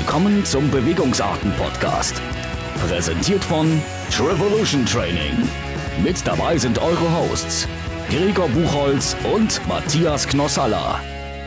Willkommen zum Bewegungsarten-Podcast. Präsentiert von Trevolution Training. Mit dabei sind eure Hosts Gregor Buchholz und Matthias Knossalla.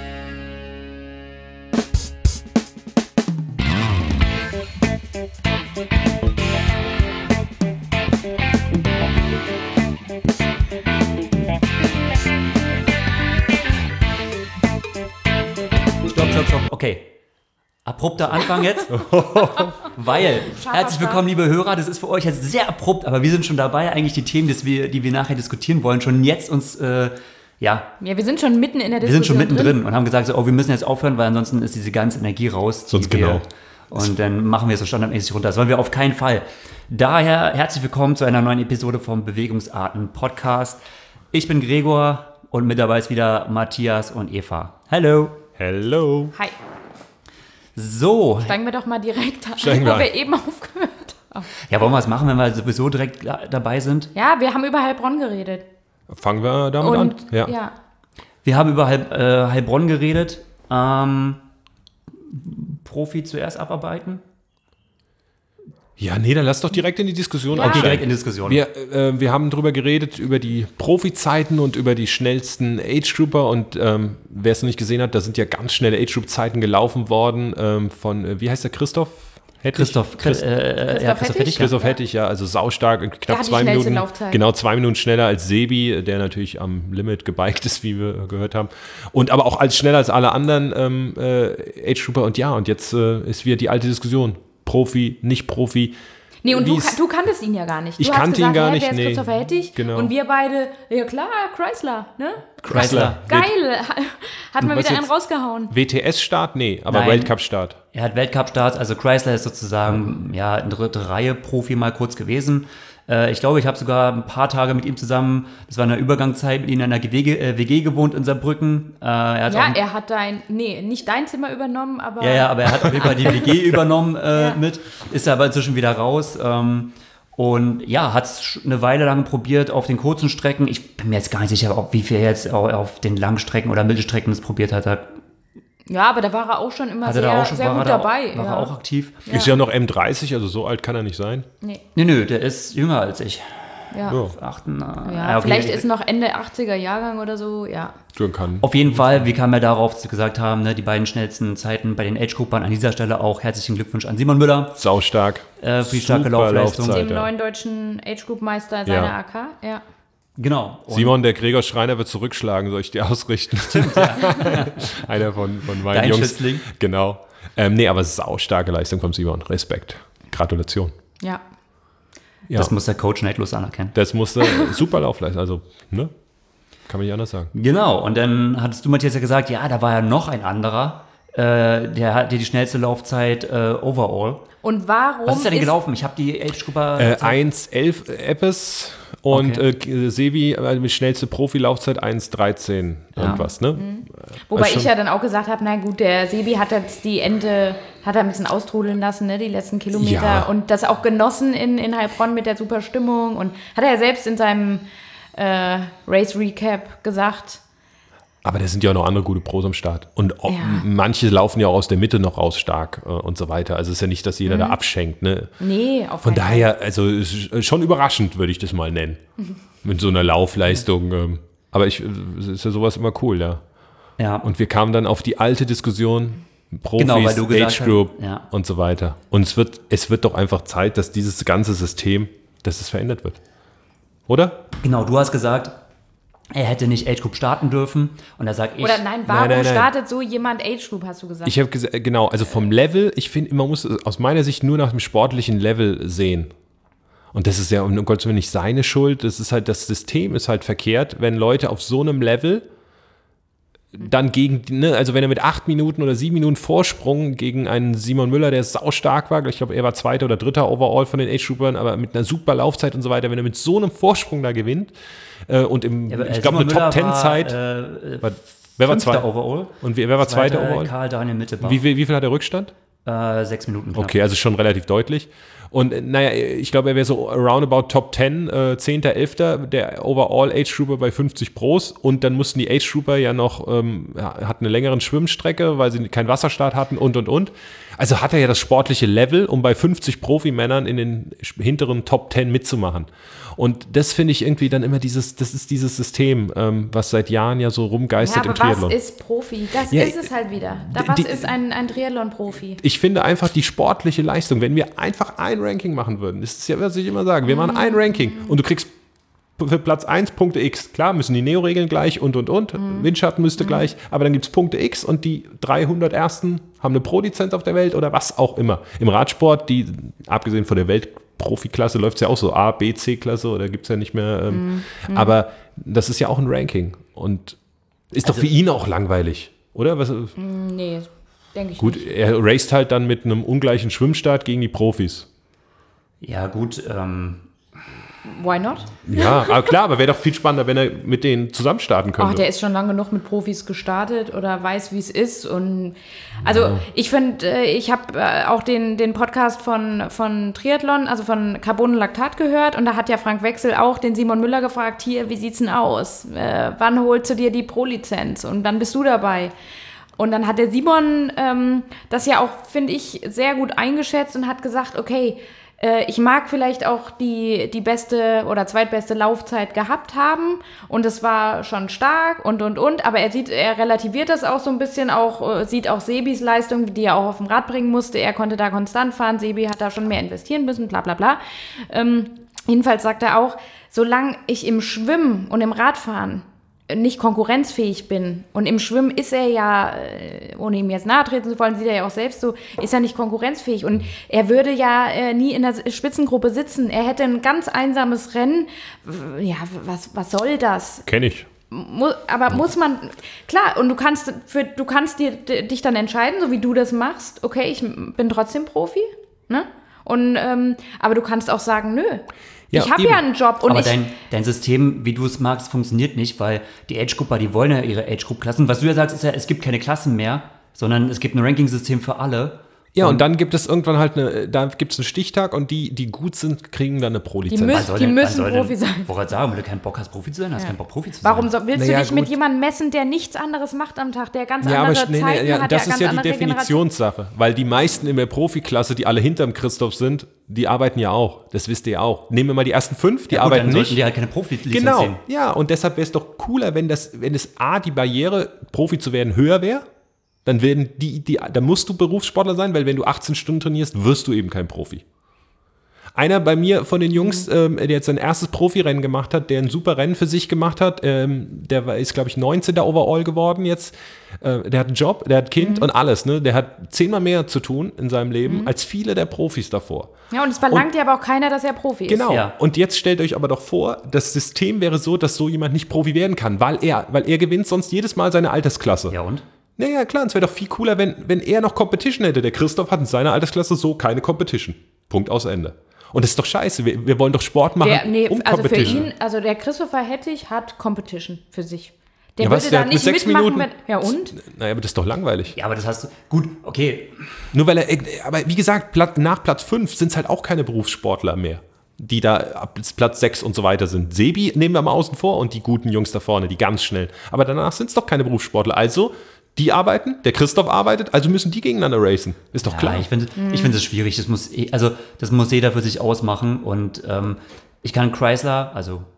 Stopp. Okay. Abrupter Anfang jetzt, weil, herzlich willkommen, liebe Hörer, das ist für euch jetzt sehr abrupt, aber wir sind schon dabei, eigentlich die Themen, die wir nachher diskutieren wollen, schon jetzt uns, wir sind schon mitten in der Diskussion. Wir sind schon mittendrin und haben gesagt, so, wir müssen jetzt aufhören, weil ansonsten ist diese ganze Energie raus. Sonst genau. Und dann machen wir es so standardmäßig runter. Das wollen wir auf keinen Fall. Daher herzlich willkommen zu einer neuen Episode vom Bewegungsarten-Podcast. Ich bin Gregor und mit dabei ist wieder Matthias und Eva. Hallo. Hello. Hi. So. Steigen wir doch mal direkt an, wo wir eben aufgehört haben. Ja, wollen wir was machen, wenn wir sowieso direkt dabei sind? Ja, wir haben über Heilbronn geredet. Fangen wir damit an? Ja. Wir haben über Heilbronn geredet. Profi zuerst abarbeiten? Ja, nee, dann lass doch direkt in die Diskussion Okay, direkt in die Diskussion. Wir haben drüber geredet, über die Profi-Zeiten und über die schnellsten Age-Grouper und wer es noch nicht gesehen hat, da sind ja ganz schnelle Age-Group-Zeiten gelaufen worden von, wie heißt der, Christoph Hettich? Christoph Hettich, ja, also saustark, knapp 2 Minuten, Laufzeit. Genau 2 Minuten schneller als Sebi, der natürlich am Limit gebiked ist, wie wir gehört haben, und aber auch schneller als alle anderen Age-Grouper und jetzt ist wieder die alte Diskussion. Profi, nicht Profi. Nee, und du kanntest ihn ja gar nicht. Ich kannte ihn gar nicht, Der ist Christopher Hettich. Genau. Und wir beide, ja klar, Chrysler, ne? Chrysler. Geil, hat man wieder einen rausgehauen. WTS-Start? Nee, aber Nein. Weltcup-Start. Er hat Weltcup-Starts, also Chrysler ist sozusagen eine dritte Reihe Profi mal kurz gewesen. Ich glaube, ich habe sogar ein paar Tage mit ihm zusammen, das war in der Übergangszeit, mit ihm in einer WG gewohnt in Saarbrücken. Er hat nicht dein Zimmer übernommen, aber... Ja, aber er hat auf jeden Fall die WG übernommen mit, ist aber inzwischen wieder raus. Und ja, hat es eine Weile lang probiert auf den kurzen Strecken. Ich bin mir jetzt gar nicht sicher, wie viel er jetzt auf den Langstrecken oder Mittelstrecken das probiert hat. Ja, aber da war er auch schon immer sehr gut dabei. War er auch aktiv. Ja. Ist ja noch M30, also so alt kann er nicht sein. Nee, der ist jünger als ich. Ja. Okay. Vielleicht ist noch Ende 80er Jahrgang oder so, ja. Auf jeden Fall, wie kam er darauf, dass wir gesagt haben, ne, die beiden schnellsten Zeiten bei den Age-Groupern, an dieser Stelle auch herzlichen Glückwunsch an Simon Müller. Saustark. Für die starke Laufleistung. Dem neuen deutschen Age-Group-Meister seiner AK, ja. Genau. Und Simon, der Gregor Schreiner wird zurückschlagen, soll ich dir ausrichten? Stimmt, ja. Einer von meinen Dein Jungs. Schützling. Genau. Aber saustarke Leistung von Simon. Respekt. Gratulation. Ja. Das muss der Coach neidlos anerkennen. Das musste super Laufleistung, also, ne? Kann man nicht anders sagen. Genau, und dann hattest du, Matthias, ja gesagt, ja, da war ja noch ein anderer, der hatte die schnellste Laufzeit overall. Und warum? Was ist denn gelaufen? Ich habe die Age-Grupper... 1,11 Eppes und Sebi, die schnellste Profilaufzeit 1,13 irgendwas, ne? Mhm. Wobei ich ja dann auch gesagt habe, na gut, der Sebi hat jetzt die Ente, hat er ein bisschen austrudeln lassen, ne, die letzten Kilometer. Ja. Und das auch genossen in Heilbronn mit der super Stimmung. Und hat er ja selbst in seinem Race Recap gesagt. Aber da sind ja auch noch andere gute Pros am Start. Und manche laufen ja auch aus der Mitte noch raus stark und so weiter. Also es ist ja nicht, dass jeder da abschenkt. Ne? Nee, auf Von jeden daher, also ist schon überraschend, würde ich das mal nennen. Mit so einer Laufleistung. Aber ist ja sowas immer cool, ja. Ja. Und wir kamen dann auf die alte Diskussion, Profis, Genau, weil du gesagt Age Group hast, ja. und so weiter. Und es wird doch einfach Zeit, dass dieses ganze System, dass es verändert wird. Oder? Genau, du hast gesagt, er hätte nicht Age Group starten dürfen. Und da sag ich... Oder nein, warum startet so jemand Age Group, hast du gesagt? Ich habe gesagt, genau, also vom Level, ich finde, man muss aus meiner Sicht nur nach dem sportlichen Level sehen. Und das ist ja um Gottes Willen nicht seine Schuld. Das ist halt, das System ist halt verkehrt, wenn Leute auf so einem Level dann also wenn er mit 8 Minuten oder 7 Minuten Vorsprung gegen einen Simon Müller, der saustark war, ich glaube, er war 2. oder 3. Overall von den Age-Groupern, aber mit einer super Laufzeit und so weiter, wenn er mit so einem Vorsprung da gewinnt und ich glaube, eine Top-10-Zeit, wer war 2. Overall? Und wer war 2. Overall? Karl Daniel Mittelbach. Wie viel hat der Rückstand? 6 Minuten knapp. Okay, also schon relativ deutlich. Und ich glaube, er wäre so roundabout Top 10, 10., 11. der Overall Age Trooper bei 50 Pros. Und dann mussten die Age Trooper ja noch, hatten eine längere Schwimmstrecke, weil sie keinen Wasserstart hatten und. Also hat er ja das sportliche Level, um bei 50 Profimännern in den hinteren Top 10 mitzumachen. Und das finde ich irgendwie dann immer das ist dieses System, was seit Jahren ja so rumgeistert im Triathlon. Was ist Profi? Das ist es halt wieder. Was ist ein Triathlon-Profi? Ich finde einfach die sportliche Leistung, wenn wir einfach ein Ranking machen würden, das ist ja, was ich immer sage, wir machen ein Ranking und du kriegst für Platz 1 Punkte X. Klar, müssen die Neo-Regeln gleich und. Windschatten müsste gleich, aber dann gibt es Punkte X und die 300 Ersten haben eine Pro-Lizenz auf der Welt oder was auch immer. Im Radsport, abgesehen von der Weltprofiklasse, läuft es ja auch so A, B, C-Klasse oder gibt es ja nicht mehr. Aber das ist ja auch ein Ranking und ist doch für ihn auch langweilig, oder? Nee, denke ich gut, nicht. er raced halt dann mit einem ungleichen Schwimmstart gegen die Profis. Ja, gut. Why not? Ja, aber klar, aber wäre doch viel spannender, wenn er mit denen zusammen starten könnte. Der ist schon lange genug mit Profis gestartet oder weiß, wie es ist. Und also ich finde, ich habe auch den Podcast von Triathlon, also von Carbon und Lactat gehört. Und da hat ja Frank Wechsel auch den Simon Müller gefragt, hier, wie sieht's denn aus? Wann holst du dir die Pro-Lizenz? Und dann bist du dabei. Und dann hat der Simon das ja auch, finde ich, sehr gut eingeschätzt und hat gesagt, okay, ich mag vielleicht auch die beste oder zweitbeste Laufzeit gehabt haben und es war schon stark und, aber er relativiert das auch so ein bisschen, sieht auch Sebis Leistung, die er auch auf dem Rad bringen musste, er konnte da konstant fahren, Sebi hat da schon mehr investieren müssen, bla bla bla. Jedenfalls sagt er auch, solange ich im Schwimmen und im Radfahren nicht konkurrenzfähig bin. Und im Schwimmen ist er ja, ohne ihm jetzt nahe treten zu wollen, sieht er ja auch selbst so, ist er nicht konkurrenzfähig. Und er würde ja nie in der Spitzengruppe sitzen. Er hätte ein ganz einsames Rennen. Ja, was soll das? Kenn ich. Aber muss man, klar, und du kannst dich dann entscheiden, so wie du das machst, okay, ich bin trotzdem Profi, ne? Und, aber du kannst auch sagen, nö. Ja, ich habe ja einen Job. Und aber dein System, wie du es magst, funktioniert nicht, weil die Age-Grupper, die wollen ja ihre Age-Group-Klassen. Was du ja sagst, ist ja, es gibt keine Klassen mehr, sondern es gibt ein Ranking-System für alle. Ja, und dann gibt es irgendwann halt einen Stichtag und die gut sind, kriegen dann eine Pro-Lizenz. Die müssen Profi sein. Ich wollte sagen, wenn du keinen Bock hast, Profi zu sein, hast keinen Bock, Profi zu sein. Warum willst du dich mit jemandem messen, der nichts anderes macht am Tag, der ganz andere Zeiten hat? Das ist ja die Definitionssache, weil die meisten in der Profiklasse, die alle hinterm Christoph sind, die arbeiten ja auch. Das wisst ihr ja auch. Nehmen wir mal die ersten 5, die arbeiten dann nicht. Sollten die halt keine Profi-Lizenz genau, sehen. ja, und deshalb wäre es doch cooler, wenn es A, die Barriere, Profi zu werden, höher wäre. Dann werden dann musst du Berufssportler sein, weil wenn du 18 Stunden trainierst, wirst du eben kein Profi. Einer bei mir von den Jungs, der jetzt sein erstes Profirennen gemacht hat, der ein super Rennen für sich gemacht hat, ist, glaube ich, 19. Overall geworden jetzt. Der hat einen Job, der hat Kind und alles. Ne? Der hat 10-mal mehr zu tun in seinem Leben als viele der Profis davor. Ja, und es verlangt ja aber auch keiner, dass er Profi ist. Genau. Ja. Und jetzt stellt euch aber doch vor, das System wäre so, dass so jemand nicht Profi werden kann, weil er gewinnt sonst jedes Mal seine Altersklasse. Ja, und? Naja, klar, es wäre doch viel cooler, wenn er noch Competition hätte. Der Christoph hat in seiner Altersklasse so keine Competition. Punkt, aus Ende. Und das ist doch scheiße. Wir wollen doch Sport machen, also Competition. für ihn, also der Christopher Hettich hat Competition für sich. Der ja, würde da nicht 6 mitmachen. Minuten, Ja, und? Naja, aber das ist doch langweilig. Ja, aber das hast du, gut, okay. Nur weil aber wie gesagt, nach Platz 5 sind es halt auch keine Berufssportler mehr, die da ab Platz 6 und so weiter sind. Sebi nehmen wir mal außen vor und die guten Jungs da vorne, die ganz schnell. Aber danach sind es doch keine Berufssportler. Also, die arbeiten, der Christoph arbeitet, also müssen die gegeneinander racen. Ist doch klar. Ich finde es schwierig. Das muss jeder für sich ausmachen. Und ich kann Chrysler,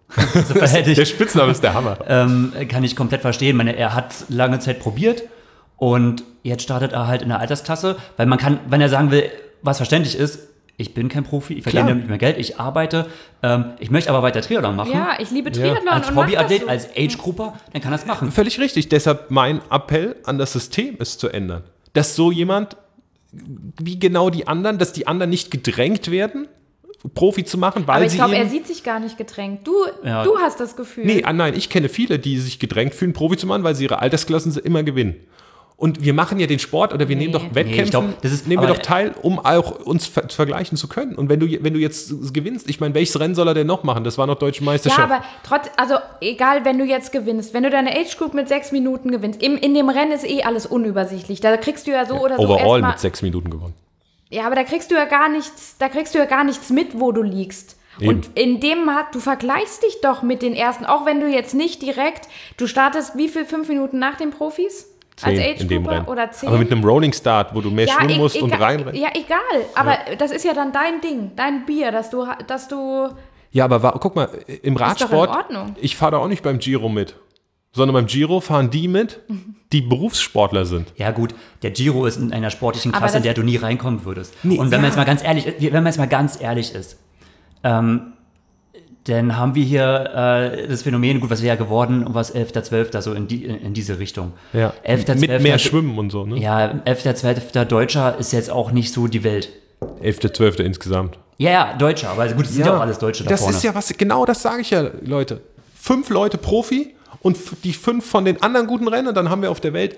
der Spitzname ist der Hammer. Kann ich komplett verstehen. Ich meine, er hat lange Zeit probiert und jetzt startet er halt in der Altersklasse, weil man kann, wenn er sagen will, was verständlich ist, ich bin kein Profi, ich verdiene nicht mehr Geld, ich arbeite, ich möchte aber weiter Triathlon machen. Ja, ich liebe Triathlon. Als und Hobbyathlet, so. als Age-Grupper, dann kann er das machen. Völlig richtig. Deshalb mein Appell an das System ist zu ändern. Dass so jemand, wie genau die anderen, dass die anderen nicht gedrängt werden, Profi zu machen, weil aber ich sie glaube, er sieht sich gar nicht gedrängt. Du hast das Gefühl. Nein, ich kenne viele, die sich gedrängt fühlen, Profi zu machen, weil sie ihre Altersklassen immer gewinnen. Und wir machen ja den Sport oder wir nehmen doch Wettkämpfen, nehmen wir doch teil, um auch uns vergleichen zu können. Und wenn du jetzt gewinnst, ich meine, welches Rennen soll er denn noch machen? Das war noch Deutsche Meisterschaft. Ja, aber also egal, wenn du jetzt gewinnst, wenn du deine Age Group mit 6 Minuten gewinnst, in dem Rennen ist alles unübersichtlich. Da kriegst du ja so oder so overall mit 6 Minuten gewonnen. Ja, aber da kriegst du ja gar nichts mit, wo du liegst. Eben. Und du vergleichst dich doch mit den Ersten, auch wenn du jetzt nicht direkt, du startest wie viel, 5 Minuten nach den Profis? 10 als Age in dem Rennen. Oder 10? Aber mit einem Rolling Start, wo du mehr schwimmen musst und reinrennen. Ja, egal. Aber das ist ja dann dein Ding, dein Bier, dass du Ja, aber guck mal, im Radsport, ist doch in Ordnung. Ich fahre da auch nicht beim Giro mit, sondern beim Giro fahren die mit, die Berufssportler sind. Ja gut, der Giro ist in einer sportlichen Klasse, in der du nie reinkommen würdest. Nee, und wenn man jetzt mal ganz ehrlich ist, dann haben wir hier das Phänomen, gut, was wäre ja geworden, was 11.12. so in diese Richtung. Ja, 11. mit mehr Schwimmen und so, ne? Ja, 11.12. Deutscher ist jetzt auch nicht so die Welt. 11.12. insgesamt. Ja, Deutscher, aber gut, es sind ja auch alles Deutsche da vorne. Das ist ja genau das sage ich ja, Leute. 5 Leute Profi und die 5 von den anderen guten Rennen, dann haben wir auf der Welt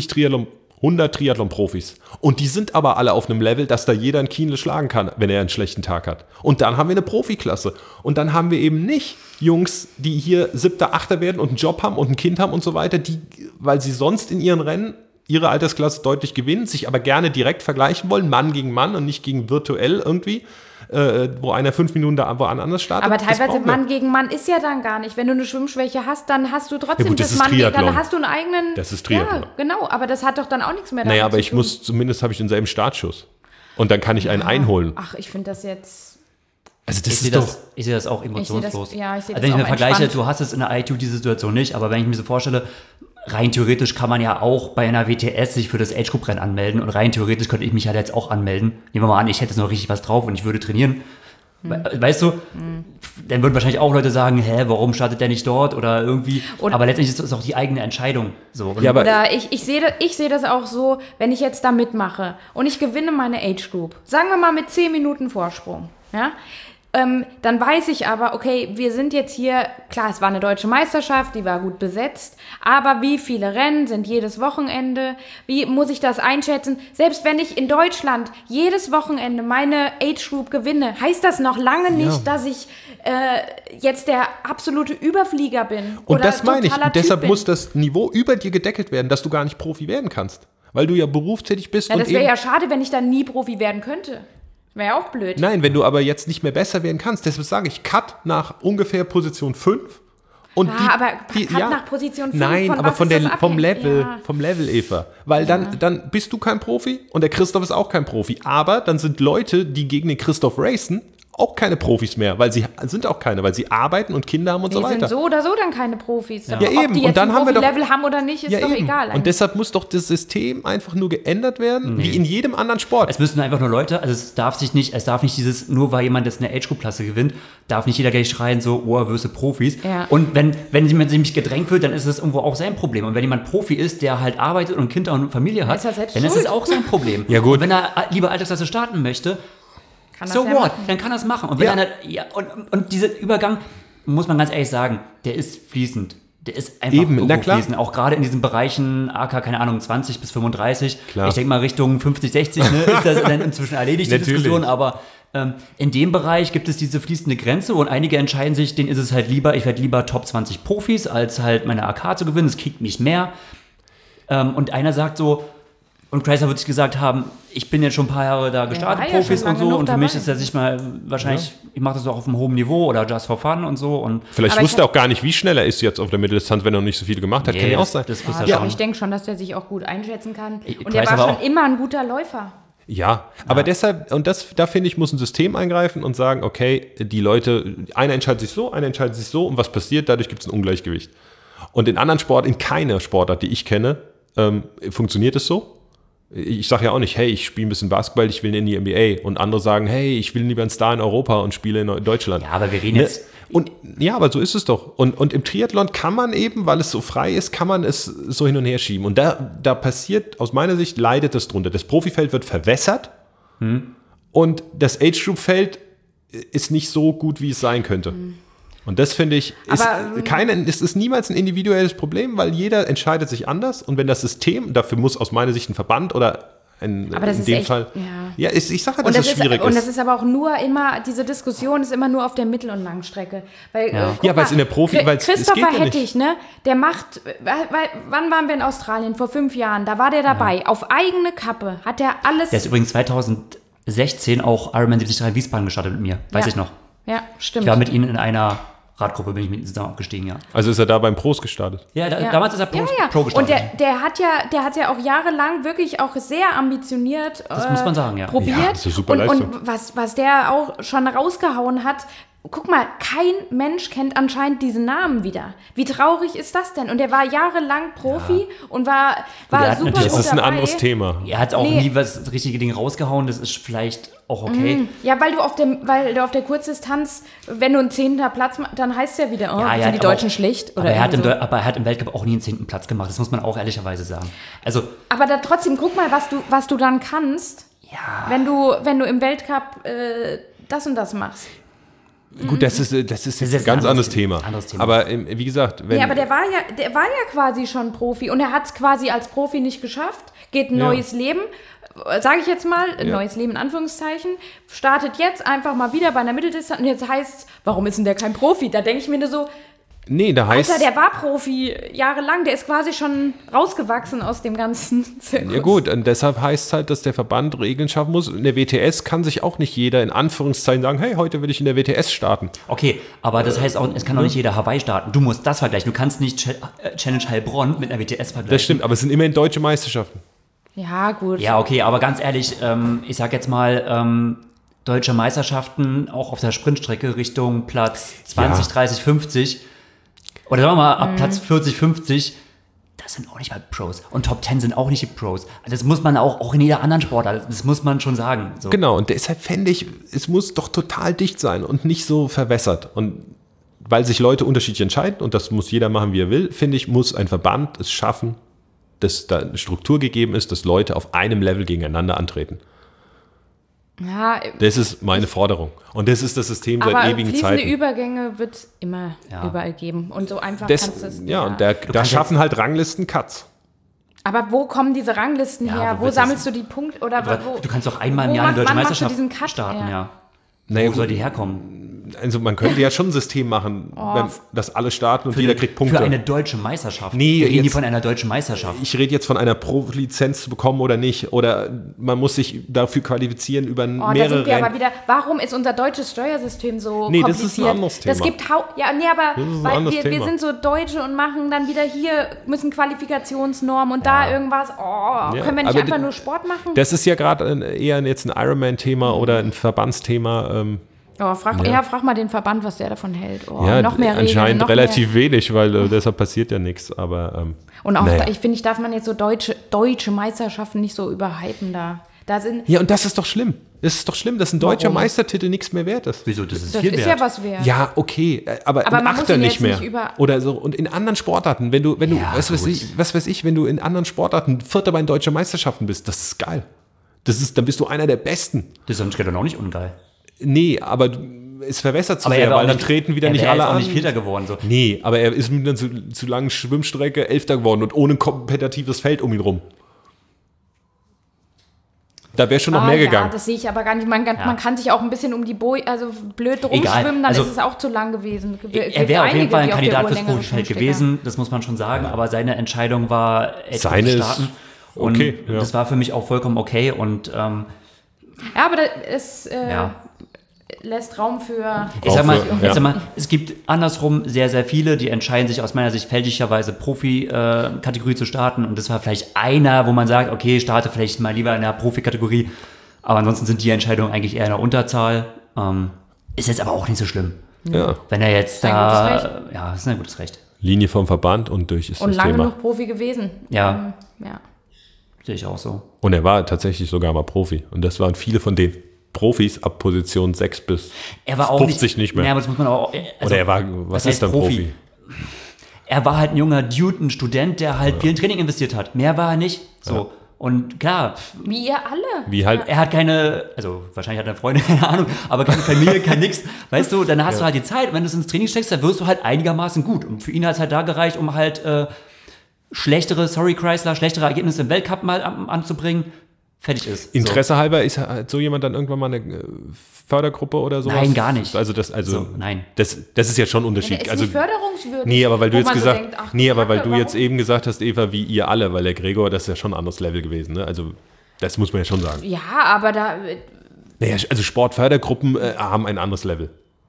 100 Triathlon-Profis. Und die sind aber alle auf einem Level, dass da jeder einen Kienle schlagen kann, wenn er einen schlechten Tag hat. Und dann haben wir eine Profiklasse. Und dann haben wir eben nicht Jungs, die hier 7., 8. werden und einen Job haben und ein Kind haben und so weiter, die, weil sie sonst in ihren Rennen ihre Altersklasse deutlich gewinnen, sich aber gerne direkt vergleichen wollen, Mann gegen Mann und nicht gegen virtuell irgendwie, wo einer 5 Minuten da woanders startet. Aber teilweise Mann gegen Mann ist ja dann gar nicht. Wenn du eine Schwimmschwäche hast, dann hast du trotzdem gut, das Mann gegen, dann hast du einen eigenen. Das ist Triathlon. Ja, genau, aber das hat doch dann auch nichts mehr damit Naja, aber zu tun. zumindest habe ich denselben Startschuss. Und dann kann ich einen einholen. Ach, ich finde das jetzt. Also Ich sehe das auch emotionslos. Ich sehe das wenn ich mir vergleiche, entspannt. du hast es in der ITU die Situation nicht, aber wenn ich mir so vorstelle, rein theoretisch kann man ja auch bei einer WTS sich für das Age-Group-Rennen anmelden und rein theoretisch könnte ich mich halt jetzt auch anmelden. Nehmen wir mal an, ich hätte jetzt noch richtig was drauf und ich würde trainieren. Weißt du, dann würden wahrscheinlich auch Leute sagen, warum startet der nicht dort oder irgendwie, aber letztendlich ist es auch die eigene Entscheidung. So. Ja, aber oder ich sehe das auch so, wenn ich jetzt da mitmache und ich gewinne meine Age Group, sagen wir mal mit 10 Minuten Vorsprung, ja, dann weiß ich aber, okay, wir sind jetzt hier, klar, es war eine deutsche Meisterschaft, die war gut besetzt, aber wie viele Rennen sind jedes Wochenende? Wie muss ich das einschätzen? Selbst wenn ich in Deutschland jedes Wochenende meine Age Group gewinne, heißt das noch lange nicht, dass ich jetzt der absolute Überflieger bin. Und oder das meine ich. Und deshalb bin. muss das Niveau über dir gedeckelt werden, dass du gar nicht Profi werden kannst. Weil du ja berufstätig bist. Ja, und das wäre ja schade, wenn ich dann nie Profi werden könnte. Wäre ja auch blöd. Nein, wenn du aber jetzt nicht mehr besser werden kannst. Deshalb sage ich, Cut nach ungefähr Position 5. Und aber Cut nach Position 5. Nein, von aber was vom ist das Level, abhängig? vom Level, Eva. Weil dann bist du kein Profi und der Christoph ist auch kein Profi. Aber dann sind Leute, die gegen den Christoph racen, auch keine Profis mehr, weil sie sind auch keine, weil sie arbeiten und Kinder haben und so weiter. Die sind so oder so dann keine Profis. Ja, Ob eben. die Und jetzt dann ein haben wir doch Profi-Level haben oder nicht, ist doch eben. egal. Und deshalb muss doch das System einfach nur geändert werden, wie in jedem anderen Sport. Es müssen einfach nur Leute, also es darf nicht dieses, nur weil jemand jetzt eine Age-Group-Klasse gewinnt, darf nicht jeder gleich schreien, so, wirst du Profis. Ja. Und wenn jemand nämlich gedrängt wird, dann ist das irgendwo auch sein Problem. Und wenn jemand Profi ist, der halt arbeitet und Kinder und Familie hat, dann ist es auch sein Problem. Ja, gut. Und wenn er lieber Altersklasse starten möchte, so what? Dann kann er es machen. Und wenn und dieser Übergang, muss man ganz ehrlich sagen, der ist fließend. Der ist einfach fließend. Auch gerade in diesen Bereichen AK, keine Ahnung, 20 bis 35. Klar. Ich denke mal Richtung 50, 60, ne, ist das dann inzwischen erledigt, die Diskussion. Aber in dem Bereich gibt es diese fließende Grenze und einige entscheiden sich, denen ist es halt lieber, ich werde lieber Top 20 Profis, als halt meine AK zu gewinnen. Das kickt mich mehr. Und einer sagt so, und Chrysler wird sich gesagt haben, ich bin jetzt schon ein paar Jahre da gestartet, Profis und so, und für mich ist das nicht mal wahrscheinlich, ich mache das auch auf einem hohen Niveau oder just for fun und so. Und vielleicht wusste er auch gar nicht, wie schnell er ist jetzt auf der Mitteldistanz, wenn er noch nicht so viele gemacht hat. Kann ja auch sein. Aber ich denke schon, dass der sich auch gut einschätzen kann. Und der war schon immer ein guter Läufer. Ja, aber deshalb, und da finde ich, muss ein System eingreifen und sagen, okay, die Leute, einer entscheidet sich so, einer entscheidet sich so, und was passiert? Dadurch gibt es ein Ungleichgewicht. Und in anderen Sportarten, in keiner Sportart, die ich kenne, funktioniert es so. Ich sage ja auch nicht, hey, ich spiele ein bisschen Basketball, ich will in die NBA. Und andere sagen, hey, ich will lieber ein Star in Europa und spiele in Deutschland. Ja, aber wir reden jetzt... Und ja, aber so ist es doch. Und im Triathlon kann man eben, weil es so frei ist, kann man es so hin und her schieben. Und da passiert, aus meiner Sicht, leidet das drunter. Das Profifeld wird verwässert und das Age-Group-Feld ist nicht so gut, wie es sein könnte. Und das finde ich, ist niemals ein individuelles Problem, weil jeder entscheidet sich anders. Und wenn das System, dafür muss aus meiner Sicht ein Verband oder in dem echt, Fall. Ja, ich sage halt, dass es schwierig ist. Und das ist aber auch nur immer, diese Diskussion ist immer nur auf der Mittel- und Langstrecke. Weil, weil es in der Profi, weil es geht Christopher ja nicht. Hettich, ne, der macht, wann waren wir in Australien? Vor 5 Jahren, da war der dabei. Ja. Auf eigene Kappe hat er alles. Der ist übrigens 2016 auch Ironman 73 Wiesbaden gestartet mit mir, weiß ich noch. Ja, stimmt. Ich war mit ihnen in einer Radgruppe, bin ich mit ihnen zusammen abgestiegen, ja. Also ist er da beim Pros gestartet? Ja, damals ist er Pro gestartet. Und der hat ja auch jahrelang wirklich auch sehr ambitioniert das muss man sagen, ja. probiert. Ja, das ist eine super Leistung. Und was der auch schon rausgehauen hat, guck mal, kein Mensch kennt anscheinend diesen Namen wieder. Wie traurig ist das denn? Und der war jahrelang Profi und war super gut. Das ist ein anderes Thema. Er hat auch nie das richtige Ding rausgehauen, das ist vielleicht auch okay. Ja, weil du auf der Kurzdistanz, wenn du einen 10. Platz machst, dann heißt es ja wieder, sind die Deutschen schlecht. Oder aber er hat im Weltcup auch nie einen 10. Platz gemacht, das muss man auch ehrlicherweise sagen. Also, aber da trotzdem, guck mal, was du dann kannst, wenn du im Weltcup das und das machst. Gut, das ist ein ganz anderes Thema. Aber wie gesagt, aber der war ja quasi schon Profi und er hat es quasi als Profi nicht geschafft, geht ein neues Leben, sage ich jetzt mal, ein neues Leben in Anführungszeichen, startet jetzt einfach mal wieder bei einer Mitteldistanz und jetzt heißt es, warum ist denn der kein Profi? Da denke ich mir nur so, Alter, der war Profi jahrelang, der ist quasi schon rausgewachsen aus dem ganzen Zirkus. Ja gut, und deshalb heißt es halt, dass der Verband Regeln schaffen muss. In der WTS kann sich auch nicht jeder in Anführungszeichen sagen, hey, heute will ich in der WTS starten. Okay, aber das heißt auch, es kann auch nicht jeder Hawaii starten. Du musst das vergleichen. Du kannst nicht Challenge Heilbronn mit einer WTS vergleichen. Das stimmt, aber es sind immerhin deutsche Meisterschaften. Ja, gut. Ja, okay, aber ganz ehrlich, ich sag jetzt mal, deutsche Meisterschaften auch auf der Sprintstrecke Richtung Platz 20, 30, 50 oder sagen wir mal ab Platz 40, 50, das sind auch nicht mal Pros. Und Top 10 sind auch nicht die Pros. Das muss man auch in jeder anderen Sportart, das muss man schon sagen. So. Genau, und deshalb fände ich, es muss doch total dicht sein und nicht so verwässert. Und weil sich Leute unterschiedlich entscheiden, und das muss jeder machen, wie er will, finde ich, muss ein Verband es schaffen, dass da eine Struktur gegeben ist, dass Leute auf einem Level gegeneinander antreten. Ja, das ist meine Forderung. Und das ist das System seit ewigen Zeiten. Aber fließende Übergänge wird es immer überall geben. Und so einfach kannst du es nicht. Ja, und da schaffen halt Ranglisten Cuts. Aber wo kommen diese Ranglisten her? Wo sammelst du die Punkte? Oder du kannst doch einmal im Jahr eine deutsche Meisterschaft starten, ja. Naja, wo soll die herkommen? Also man könnte ja schon ein System machen, dass alle starten und jeder kriegt Punkte. Für eine deutsche Meisterschaft? Nee, wir reden hier von einer deutschen Meisterschaft. Ich rede jetzt von einer Pro-Lizenz zu bekommen oder nicht. Oder man muss sich dafür qualifizieren über mehrere da sind wir Rennen. aber wieder, warum ist unser deutsches Steuersystem so kompliziert? Das ist ein anderes Thema. Das gibt weil wir sind so Deutsche und machen dann wieder hier, müssen Qualifikationsnormen und da irgendwas. Können wir nicht einfach nur Sport machen? Das ist ja gerade eher jetzt ein Ironman-Thema oder ein Verbandsthema. Frag mal den Verband, was der davon hält. Noch mehr Regeln, anscheinend relativ wenig, weil deshalb passiert ja nichts. Aber und auch, ich finde, darf man jetzt so deutsche Meisterschaften nicht so überhypen da. Und das ist doch schlimm. Es ist doch schlimm, dass ein deutscher Meistertitel nichts mehr wert ist. Wieso? Das ist viel wert. Ja was wert. Ja, okay, aber ein Achter nicht mehr. Oder so. Und in anderen Sportarten, wenn du was weiß ich, wenn du in anderen Sportarten Vierter bei den deutschen Meisterschaften bist, das ist geil. Dann bist du einer der Besten. Das ist dann auch nicht ungeil. Nee, aber es verwässert zu sehr, weil dann treten wieder nicht alle an. Er ist auch nicht Vierter geworden. So. Nee, aber er ist mit einer zu langen Schwimmstrecke Elfter geworden und ohne kompetitives Feld um ihn rum. Da wäre schon noch mehr gegangen. Das sehe ich aber gar nicht. Man kann sich auch ein bisschen um die blöd rumschwimmen, dann ist es auch zu lang gewesen. Er wäre auf jeden Fall ein Kandidat fürs Profifeld gewesen, das muss man schon sagen, aber seine Entscheidung war, zu starten. Und das war für mich auch vollkommen okay. Und, aber es lässt Raum für... Ich sag mal, es gibt andersrum sehr, sehr viele, die entscheiden sich aus meiner Sicht fälschlicherweise Profi-Kategorie zu starten. Und das war vielleicht einer, wo man sagt, okay, starte vielleicht mal lieber in der Profi-Kategorie. Aber ansonsten sind die Entscheidungen eigentlich eher in der Unterzahl. Ist jetzt aber auch nicht so schlimm. Ja. Wenn er jetzt da... Ja, das ist ein gutes Recht. Linie vom Verband und durch ist und das lange Thema. genug Profi gewesen. Ja. Sehe ich auch so. Und er war tatsächlich sogar mal Profi. Und das waren viele von den Profis ab Position 6 bis 50 nicht mehr. Ja, aber das muss man auch... Oder er war, was ist dann Profi? Er war halt ein junger Dude, ein Student, der halt viel in Training investiert hat. Mehr war er nicht. So. Und klar, Wie ihr alle. Wie halt, er hat keine, also wahrscheinlich hat er Freunde, keine Ahnung, aber keine Familie, kein nix. Weißt du, dann hast du halt die Zeit, wenn du es ins Training steckst, dann wirst du halt einigermaßen gut. Und für ihn hat es halt da gereicht, um halt schlechtere Ergebnisse im Weltcup mal anzubringen. Fertig ist. Interesse halber ist so jemand dann irgendwann mal eine Fördergruppe oder sowas? Nein, gar nicht. Nein. Das ist ja schon ein Unterschied. Der ist nicht förderungswürdig. Nee, aber weil du wo jetzt man gesagt, so denkt, ach, weil du warum? jetzt eben gesagt hast, Eva, wie ihr alle, weil der Gregor, das ist ja schon ein anderes Level gewesen, ne? Also das muss man ja schon sagen. Ja, aber da. Naja, also Sportfördergruppen haben ein anderes Level.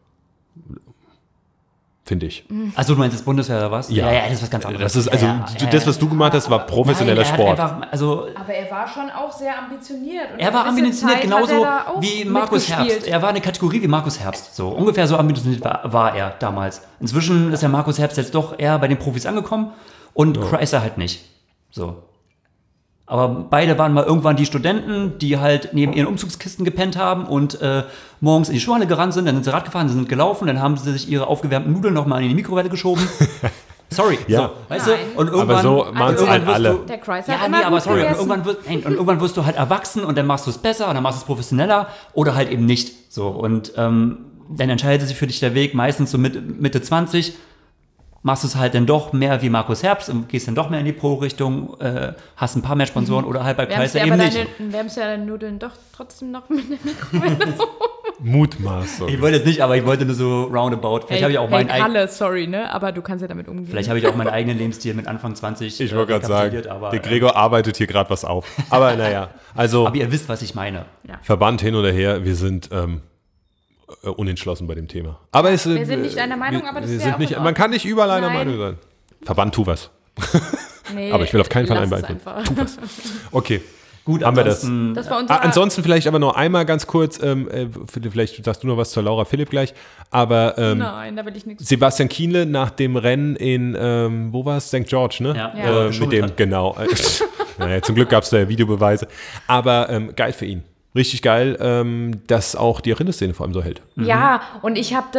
Finde ich. Also du meinst das Bundeswehr oder was? Ja, das ist was ganz anderes. Das ist, also das, was du gemacht hast, war professioneller Sport. Aber er war schon auch sehr ambitioniert. Und Er war eine gewisse ambitioniert, Zeit genauso hat er da auch wie Markus mitgespielt. Herbst. Er war eine Kategorie wie Markus Herbst. So ungefähr so ambitioniert war er damals. Inzwischen ist der Markus Herbst jetzt doch eher bei den Profis angekommen und Chrysler halt nicht. So. Aber beide waren mal irgendwann die Studenten, die halt neben ihren Umzugskisten gepennt haben und morgens in die Schulhalle gerannt sind, dann sind sie Rad gefahren, sind gelaufen, dann haben sie sich ihre aufgewärmten Nudeln nochmal in die Mikrowelle geschoben. Sorry, Ja. so, weißt du? Und irgendwann, Aber so machen es halt alle. Der Chrysler ja, hat nee, immer aber gut sorry, und gegessen. irgendwann wirst du halt erwachsen und dann machst du es besser und dann machst du es professioneller oder halt eben nicht. So, und dann entscheidet sich für dich der Weg, meistens so Mitte 20, machst du es halt dann doch mehr wie Markus Herbst und gehst dann doch mehr in die Pro-Richtung, hast ein paar mehr Sponsoren oder halt bei Chrysler eben nicht. Wärmst du ja deine Nudeln doch trotzdem noch mit der Mikrowelle. Mutmaßung. Ich wollte es nicht, aber ich wollte nur so roundabout. Vielleicht habe ich auch meinen eigenen. Kalle, sorry, ne? Aber du kannst ja damit umgehen. Vielleicht habe ich auch meinen eigenen Lebensstil mit Anfang 20 Ich wollte gerade sagen, rekapituliert, aber, der Gregor arbeitet hier gerade was auf. Aber naja, also aber ihr wisst, was ich meine. Verband hin oder her, wir sind unentschlossen bei dem Thema. Aber wir sind nicht einer Meinung, aber das wäre auch in man kann nicht überall einer Nein. Meinung sein. Verband, tu was. Nee, Aber ich will auf keinen Fall lass ein es Beispiel. einfach. Tu was. Okay. Gut, Haben wir das? Das war unser Ansonsten vielleicht aber noch einmal ganz kurz, vielleicht sagst du noch was zur Laura Philipp gleich, aber Nein, da will ich nichts. Sebastian Kienle nach dem Rennen in, wo war es? St. George, ne? Ja. Mit dem, genau. Naja, zum Glück gab es da ja Videobeweise. Aber geil für ihn. Richtig geil, dass auch die Rinderszene vor allem so hält. Ja, und ich habe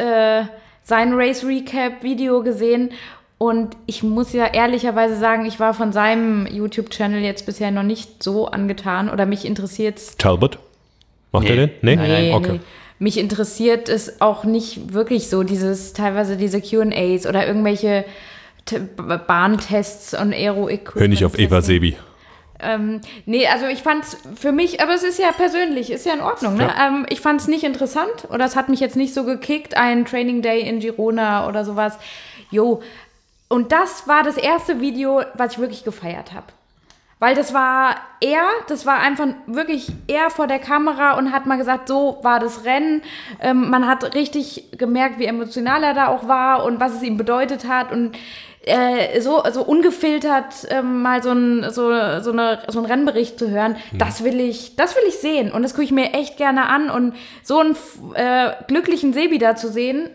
sein Race Recap Video gesehen und ich muss ja ehrlicherweise sagen, ich war von seinem YouTube-Channel jetzt bisher noch nicht so angetan oder mich interessiert's. Talbot? Macht er den? Nee? Nee, Okay. nee. Mich interessiert es auch nicht wirklich so, teilweise diese Q&As oder irgendwelche Bahntests und Aero-Equipment. Hör nicht auf Eva Sebi. Nee, also ich fand's für mich, aber es ist ja persönlich, ist ja in Ordnung, ne? Ja. Ich fand's nicht interessant oder es hat mich jetzt nicht so gekickt, ein Training Day in Girona oder sowas. Jo, und das war das erste Video, was ich wirklich gefeiert habe. Weil das war einfach wirklich er vor der Kamera und hat mal gesagt, so war das Rennen. Man hat richtig gemerkt, wie emotional er da auch war und was es ihm bedeutet hat und so ungefiltert mal so einen Rennbericht zu hören, das will ich sehen und das gucke ich mir echt gerne an und so einen glücklichen Sebi da zu sehen,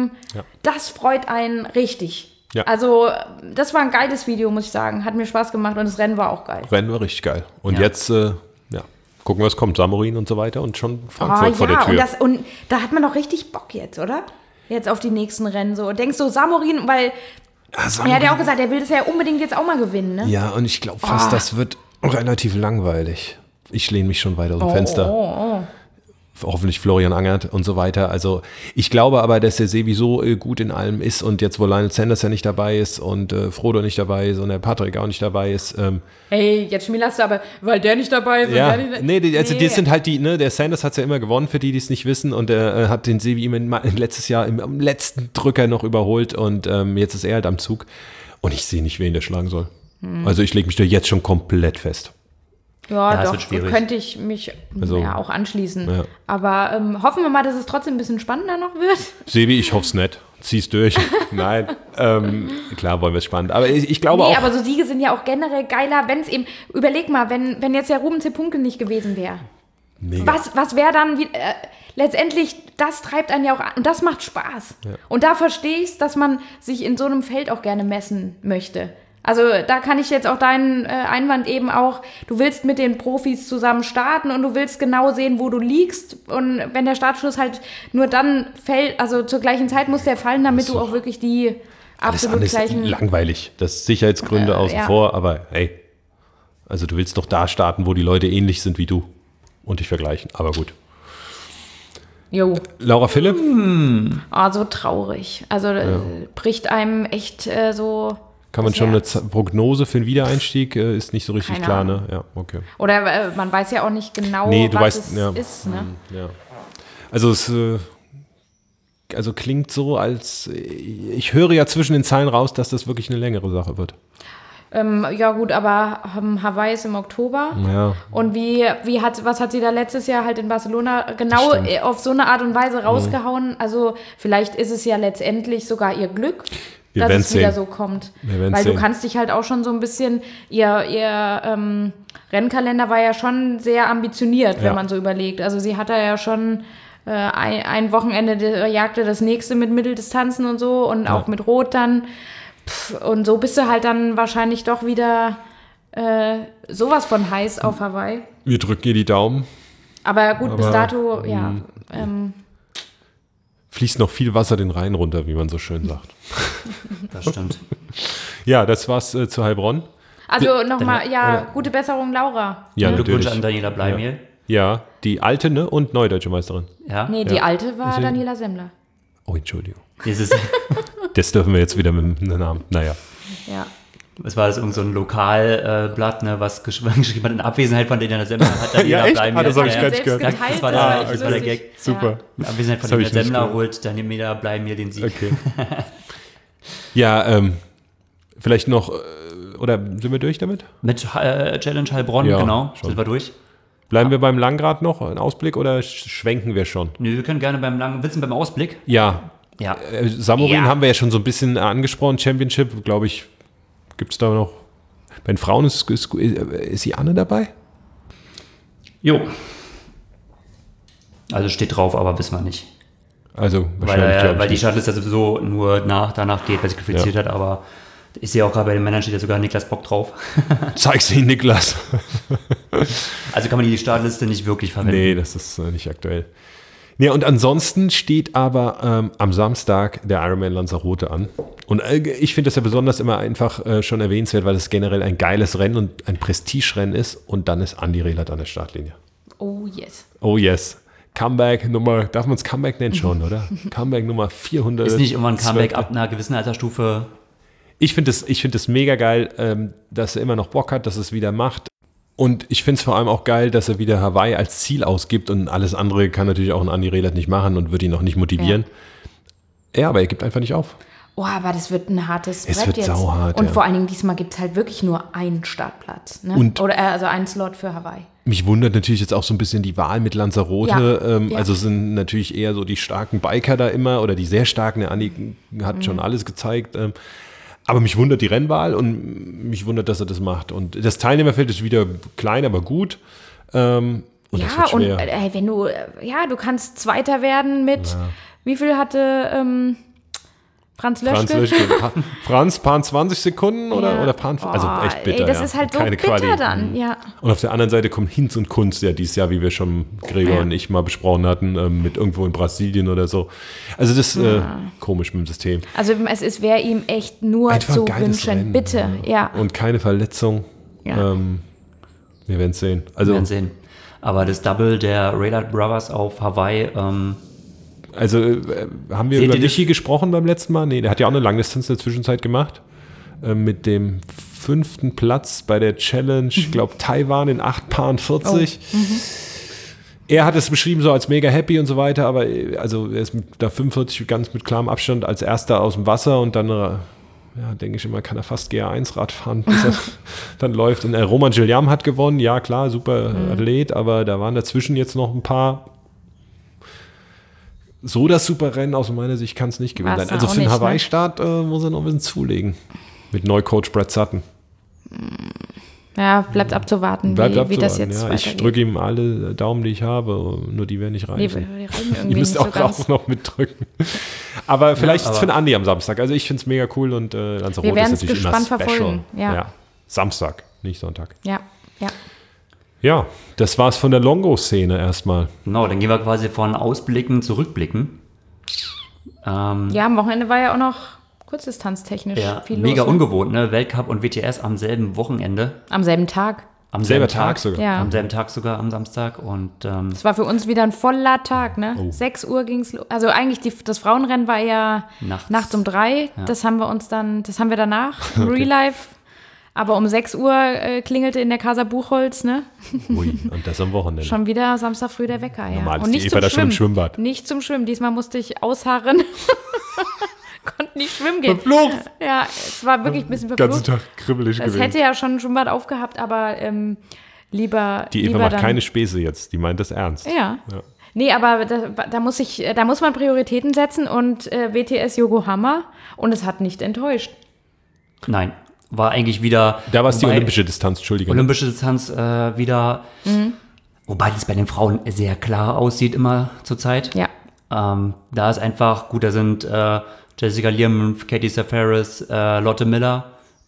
das freut einen richtig. Ja. Also das war ein geiles Video, muss ich sagen, hat mir Spaß gemacht und das Rennen war auch geil. Rennen war richtig geil. Und jetzt, gucken, was kommt. Samorin und so weiter und schon Frankfurt vor der Tür. Und da hat man doch richtig Bock jetzt, oder? Jetzt auf die nächsten Rennen so. Denkst du, Samorin, weil er hat ja auch gesagt, er will das ja unbedingt jetzt auch mal gewinnen, ne? Ja, und ich glaube fast, das wird relativ langweilig. Ich lehne mich schon weiter aus dem Fenster. Hoffentlich Florian Angert und so weiter. Also ich glaube aber, dass der Sebi so gut in allem ist und jetzt, wo Lionel Sanders ja nicht dabei ist und Frodo nicht dabei ist und der Patrick auch nicht dabei ist. Hey, jetzt schmielerst du aber, weil der nicht dabei ist. Ja, und der nicht, die sind halt der Sanders hat es ja immer gewonnen, für die es nicht wissen und er hat den Sebi letztes Jahr im letzten Drücker noch überholt und jetzt ist er halt am Zug und ich sehe nicht, wen der schlagen soll. Also ich lege mich da jetzt schon komplett fest. Ja, es doch, wird schwierig. könnte ich mich auch anschließen. Ja. Aber hoffen wir mal, dass es trotzdem ein bisschen spannender noch wird. Sebi, ich hoffe es nicht. Zieh's durch. Nein. Klar wollen wir es spannend. Aber ich glaube auch. Aber so Siege sind ja auch generell geiler, wenn es eben, überleg mal, wenn jetzt der Ruben Zepunke nicht gewesen wäre. Was wäre dann, letztendlich, das treibt einen ja auch an und das macht Spaß. Ja. Und da verstehe ich es, dass man sich in so einem Feld auch gerne messen möchte. Also da kann ich jetzt auch deinen Einwand eben auch, du willst mit den Profis zusammen starten und du willst genau sehen, wo du liegst und wenn der Startschuss halt nur dann fällt, also zur gleichen Zeit muss der fallen, damit du auch wirklich die absolut alles gleichen... langweilig, das Sicherheitsgründe außen vor, aber hey, Also du willst doch da starten, wo die Leute ähnlich sind wie du und dich vergleichen. Aber gut. Jo. Laura Philipp? Oh, so traurig. Also bricht einem echt so. Kann man das schon eine Herz. Prognose für einen Wiedereinstieg? Ist nicht so richtig Keine klar, Ahnung. ne? Ja, okay. Oder man weiß ja auch nicht genau, Nee, du was weißt, es ja. ist. Ne? Ja. Also es klingt so, als ich höre ja zwischen den Zeilen raus, dass das wirklich eine längere Sache wird. Ja gut, aber Hawaii ist im Oktober. Ja. Und was hat sie da letztes Jahr halt in Barcelona genau auf so eine Art und Weise rausgehauen? Also vielleicht ist es ja letztendlich sogar ihr Glück, Wir dass werden's es wieder sehen. so kommt. Wir werden's Weil du sehen. kannst dich halt auch schon so ein bisschen, ihr Rennkalender war ja schon sehr ambitioniert, Ja. wenn man so überlegt. Also sie hat da ja schon ein Wochenende jagte das nächste mit Mitteldistanzen und so und auch mit Rot dann. Und so bist du halt dann wahrscheinlich doch wieder sowas von heiß auf Hawaii. Wir drücken ihr die Daumen. Aber gut, bis Aber, dato, ja. Fließt noch viel Wasser den Rhein runter, wie man so schön sagt. Das stimmt. Ja, das war's zu Heilbronn. Also nochmal, gute Besserung, Laura. Ja, Glückwunsch natürlich. an Daniela Bleimehl. Ja, die alte, ne? Und neue deutsche Meisterin. Ja. Nee, die alte war Deswegen- Daniela Semmler. Oh, Entschuldigung. Dieses, Das dürfen wir jetzt wieder mit dem Namen. Naja. Ja. was war das, irgend so ein Lokalblatt, ne, was geschrieben hat, in Abwesenheit von Daniela Semmler hat Daniela Ja, echt? Bleimehl. Ah, das hab ich ja, gar ja. nicht gehört. Selbst geteilt, Das war das der- das war der Gag. Super. In Abwesenheit Das von hab ich Daniela nicht Semmler gehört. holt Daniela Bleimehl den Sieg. Okay. Ja, vielleicht noch, oder sind wir durch damit? Mit Challenge Heilbronn, Ja, genau, schon. sind wir durch. Bleiben wir beim Langrad noch, ein Ausblick, oder schwenken wir schon? Nö, wir können gerne beim Ausblick. Ja, Ja. Samorin Ja. haben wir ja schon so ein bisschen angesprochen, Championship, glaube ich, gibt es da noch, bei den Frauen ist die Anne dabei? Jo. Also steht drauf, aber wissen wir nicht. Also wahrscheinlich, glaub ich Weil die nicht. Shuttle ja sowieso nur danach geht, weil sie qualifiziert hat, aber ich sehe auch gerade bei den Männern steht ja sogar Niklas Bock drauf. Zeig's ihnen, Niklas. Also kann man die Startliste nicht wirklich verwenden. Nee, das ist nicht aktuell. Ja, und ansonsten steht aber am Samstag der Ironman Lanzarote an. Und ich finde das ja besonders immer einfach schon erwähnenswert, weil es generell ein geiles Rennen und ein Prestigerennen ist. Und dann ist Andi Rehlert an der Startlinie. Oh yes. Oh yes. Comeback Nummer, darf man es Comeback nennen schon, oder? Comeback Nummer 400. Ist nicht immer ein Comeback ab einer gewissen Altersstufe. Ich finde das mega geil, dass er immer noch Bock hat, dass er es wieder macht. Und ich finde es vor allem auch geil, dass er wieder Hawaii als Ziel ausgibt und alles andere kann natürlich auch ein Andi Rehlert nicht machen und wird ihn auch nicht motivieren. Ja, aber er gibt einfach nicht auf. Oh, aber das wird ein hartes Es Brett wird jetzt. sauhart, Und ja. vor allen Dingen diesmal gibt es halt wirklich nur einen Startplatz. Ne? Und- Oder also einen Slot für Hawaii. Mich wundert natürlich jetzt auch so ein bisschen die Wahl mit Lanzarote. Ja, ja. Also sind natürlich eher so die starken Biker da immer oder die sehr starken. Der Andi hat schon alles gezeigt. Aber mich wundert die Rennwahl und mich wundert, dass er das macht. Und das Teilnehmerfeld ist wieder klein, aber gut. Und das Ja, wird und schwer. wenn du, du kannst Zweiter werden mit, wie viel hatte Franz Löschke? Franz Löschke. Franz, paar 20 Sekunden oder paar, also echt bitter. Ey, das ja. ist halt so Keine bitter Quali. dann, ja. Und auf der anderen Seite kommt Hinz und Kunz ja dieses Jahr, wie wir schon Gregor Ja. und ich mal besprochen hatten, mit irgendwo in Brasilien oder so. Also das ist komisch mit dem System. Also es wäre ihm echt nur Einfach zu ein geiles wünschen, Rennen, bitte, ja. Und keine Verletzung. Ja. Wir werden es sehen. Wir Also, werden sehen. Aber das Double der Rehlert Brothers auf Hawaii, haben wir Seht über ihr das? Michi gesprochen beim letzten Mal? Nee, der hat ja auch eine Langdistanz in der Zwischenzeit gemacht. Mit dem 5. Platz bei der Challenge, ich glaube Taiwan in 8 Paaren 40. Er hat es beschrieben so als mega happy und so weiter, aber also er ist mit da 45 ganz mit klarem Abstand als erster aus dem Wasser und dann, denke ich immer, kann er fast GA1-Rad fahren, bis er dann läuft. Und Roman Gilliam hat gewonnen, ja klar, super Athlet, aber da waren dazwischen jetzt noch ein paar. So das super Rennen aus meiner Sicht kann es nicht gewinnen War's sein. Also auch für den nicht, ne? Hawaii-Start muss er noch ein bisschen zulegen. Mit Neucoach Brad Sutton. Ja, bleibt abzuwarten, wie das jetzt ja. Ich weitergeht. drücke ihm alle Daumen, die ich habe, nur die werden nicht Nee, reichen. die reichen Ihr irgendwie müsst nicht so auch, ganz. auch noch mitdrücken. Aber vielleicht aber- für den Andi am Samstag. Also ich finde es mega cool und Lanzarote Wir ist werden's natürlich immer gespannt special. verfolgen, ja. Samstag, nicht Sonntag. Ja, ja. Ja, das war's von der Longo-Szene erstmal. genau, dann gehen wir quasi von Ausblicken zu Rückblicken. Ja, am Wochenende war ja auch noch kurzdistanztechnisch Ja, viel mega los. Ne? ungewohnt, ne? Weltcup und WTS am selben Wochenende. Am selben Tag. Am selben Tag sogar. Ja. Am selben Tag sogar, am Samstag. Und Das war für uns wieder ein voller Tag, ne? 6 Uhr ging es los. Also eigentlich das Frauenrennen war ja nachts um 3. Ja. Das haben wir danach, Real Life. Aber um 6 Uhr klingelte in der Casa Buchholz, ne? Ui, und das am Wochenende. Schon wieder Samstag früh der Wecker, ja. Normal ist und die Eva da schon im Schwimmbad. Nicht zum Schwimmen. Diesmal musste ich ausharren. Konnte nicht schwimmen gehen. Verflucht! Ja, es war wirklich ein bisschen Den verflucht. ganzen Tag kribbelig Es gewesen. hätte ja schon ein Schwimmbad aufgehabt, aber lieber Die Eva lieber macht dann, keine Späße jetzt, die meint das ernst. Ja. Nee, aber da muss man Prioritäten setzen und WTS Yokohama und es hat nicht enttäuscht. nein, war eigentlich wieder... Da war es die wobei- olympische Distanz, Entschuldigung. Olympische Distanz wieder... Wobei das bei den Frauen sehr klar aussieht immer zur Zeit. Ja. Da ist einfach, gut, da sind Jessica Liam, Katie Safaris, Lotte Miller.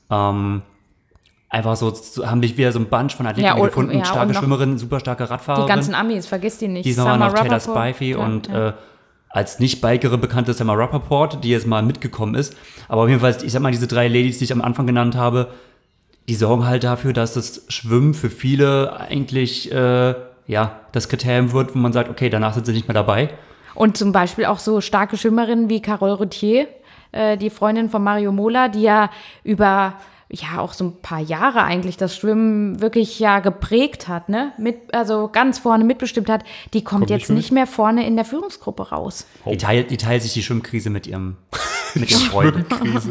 Einfach so, haben dich wieder so ein Bunch von Athleten Ja, gefunden. und Starke noch Schwimmerin, super starke Radfahrerin. Die ganzen Amis, vergiss die nicht. Diesmal war noch Taylor Rappaport. Spivey Ja, und ja. als Nicht-Bikerin bekannte Summer Rappaport, die jetzt mal mitgekommen ist. Aber auf jeden Fall, ich sag mal, diese 3 Ladies, die ich am Anfang genannt habe, die sorgen halt dafür, dass das Schwimmen für viele eigentlich das Kriterium wird, wo man sagt, okay, danach sind sie nicht mehr dabei. Und zum Beispiel auch so starke Schwimmerinnen wie Carole Routhier, die Freundin von Mario Mola, die ja über auch so ein paar Jahre eigentlich das Schwimmen wirklich geprägt hat, ne? Also ganz vorne mitbestimmt hat, die kommt jetzt nicht mehr vorne in der Führungsgruppe raus. Die teilt sich die Schwimmkrise mit ihrem Freund.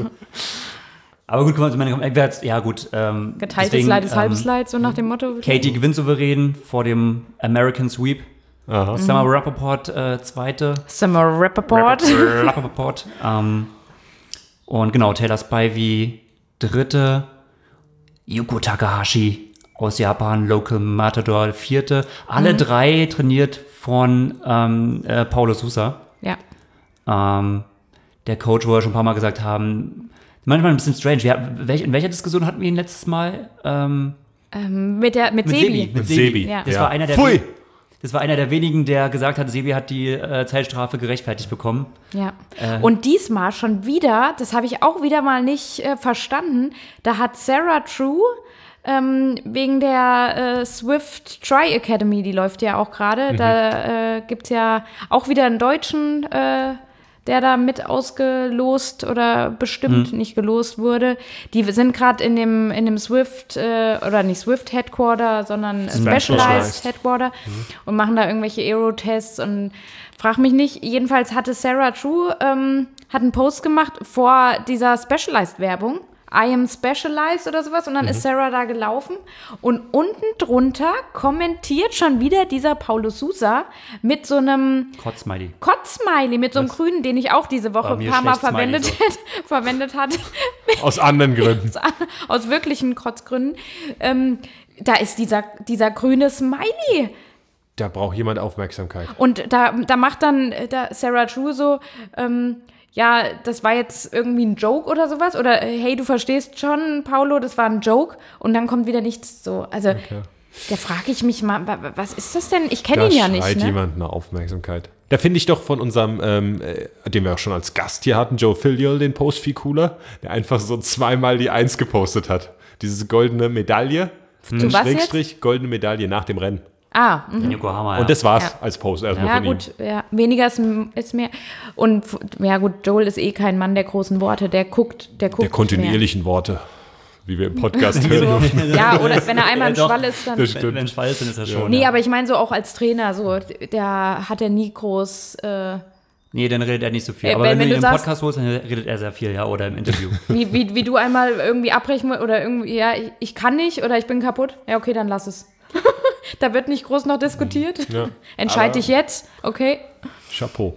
Aber gut, gut. Geteiltes Leid ist halbes Leid, so nach dem Motto. Katie gewinnt souverän vor dem American Sweep. Aha. Summer Rappaport Zweite. Summer Rappaport. Rappaport. Und genau, Taylor Spivey Dritte. Yuko Takahashi aus Japan, Local Matador Vierte. Alle 3 trainiert von Paulo Sousa. Ja. Der Coach, wo wir schon ein paar Mal gesagt haben, manchmal ein bisschen strange. In welcher Diskussion hatten wir ihn letztes Mal? Mit Sebi. Mit Sebi. Ja. Das war einer der Pfui! Das war einer der wenigen, der gesagt hat, Sebi hat die Zeitstrafe gerechtfertigt bekommen. Ja. Und diesmal schon wieder, das habe ich auch wieder mal nicht verstanden, da hat Sarah True wegen der Swift Tri Academy, die läuft ja auch gerade, da gibt es ja auch wieder einen Deutschen, der da mit ausgelost oder bestimmt nicht gelost wurde. Die sind gerade in dem Swift, oder nicht Swift Headquarter, sondern Specialized Headquarter und machen da irgendwelche Aero-Tests und frag mich nicht. Jedenfalls hatte Sarah True hat einen Post gemacht vor dieser Specialized-Werbung. I am specialized oder sowas und dann ist Sarah da gelaufen und unten drunter kommentiert schon wieder dieser Paulo Sousa mit so einem Kotzsmiley, mit so einem grünen, den ich auch diese Woche ein paar Mal verwendet hatte. Aus anderen Gründen. Aus wirklichen Kotzgründen. Da ist dieser grüne Smiley. Da braucht jemand Aufmerksamkeit. Und da macht dann Sarah True so, das war jetzt irgendwie ein Joke oder sowas. Oder, hey, du verstehst schon, Paulo, das war ein Joke. Und dann kommt wieder nichts so. Also, da frage ich mich mal, was ist das denn? Ich kenne ihn ja nicht. Da schreit jemand nach Aufmerksamkeit. Da finde ich doch von unserem, den wir auch schon als Gast hier hatten, Joe Filial, den Post viel cooler, der einfach so 2-mal die 1 gepostet hat. Diese goldene Medaille. Zu was Schrägstrich, goldene Medaille nach dem Rennen. In Yokohama, Und das war's als Post erstmal von ihm. Ja, weniger ist mehr. Und ja gut, Joel ist kein Mann der großen Worte, der guckt Der kontinuierlichen Worte, wie wir im Podcast mehr. hören. So, ja, oder wenn er einmal im Schwall ist, dann... Das stimmt. Wenn Schwall ist, dann ist er schon. Nee, aber ich meine so auch als Trainer, so, der hat ja nie groß... Nee, dann redet er nicht so viel. Ey, Aber wenn du ihn im sagst- Podcast holst, dann redet er sehr viel, oder im Interview. wie du einmal irgendwie abbrechen musst oder irgendwie, ich kann nicht oder ich bin kaputt. Ja, okay, dann lass es. Da wird nicht groß noch diskutiert. Ja. Entscheide dich jetzt, okay. Chapeau.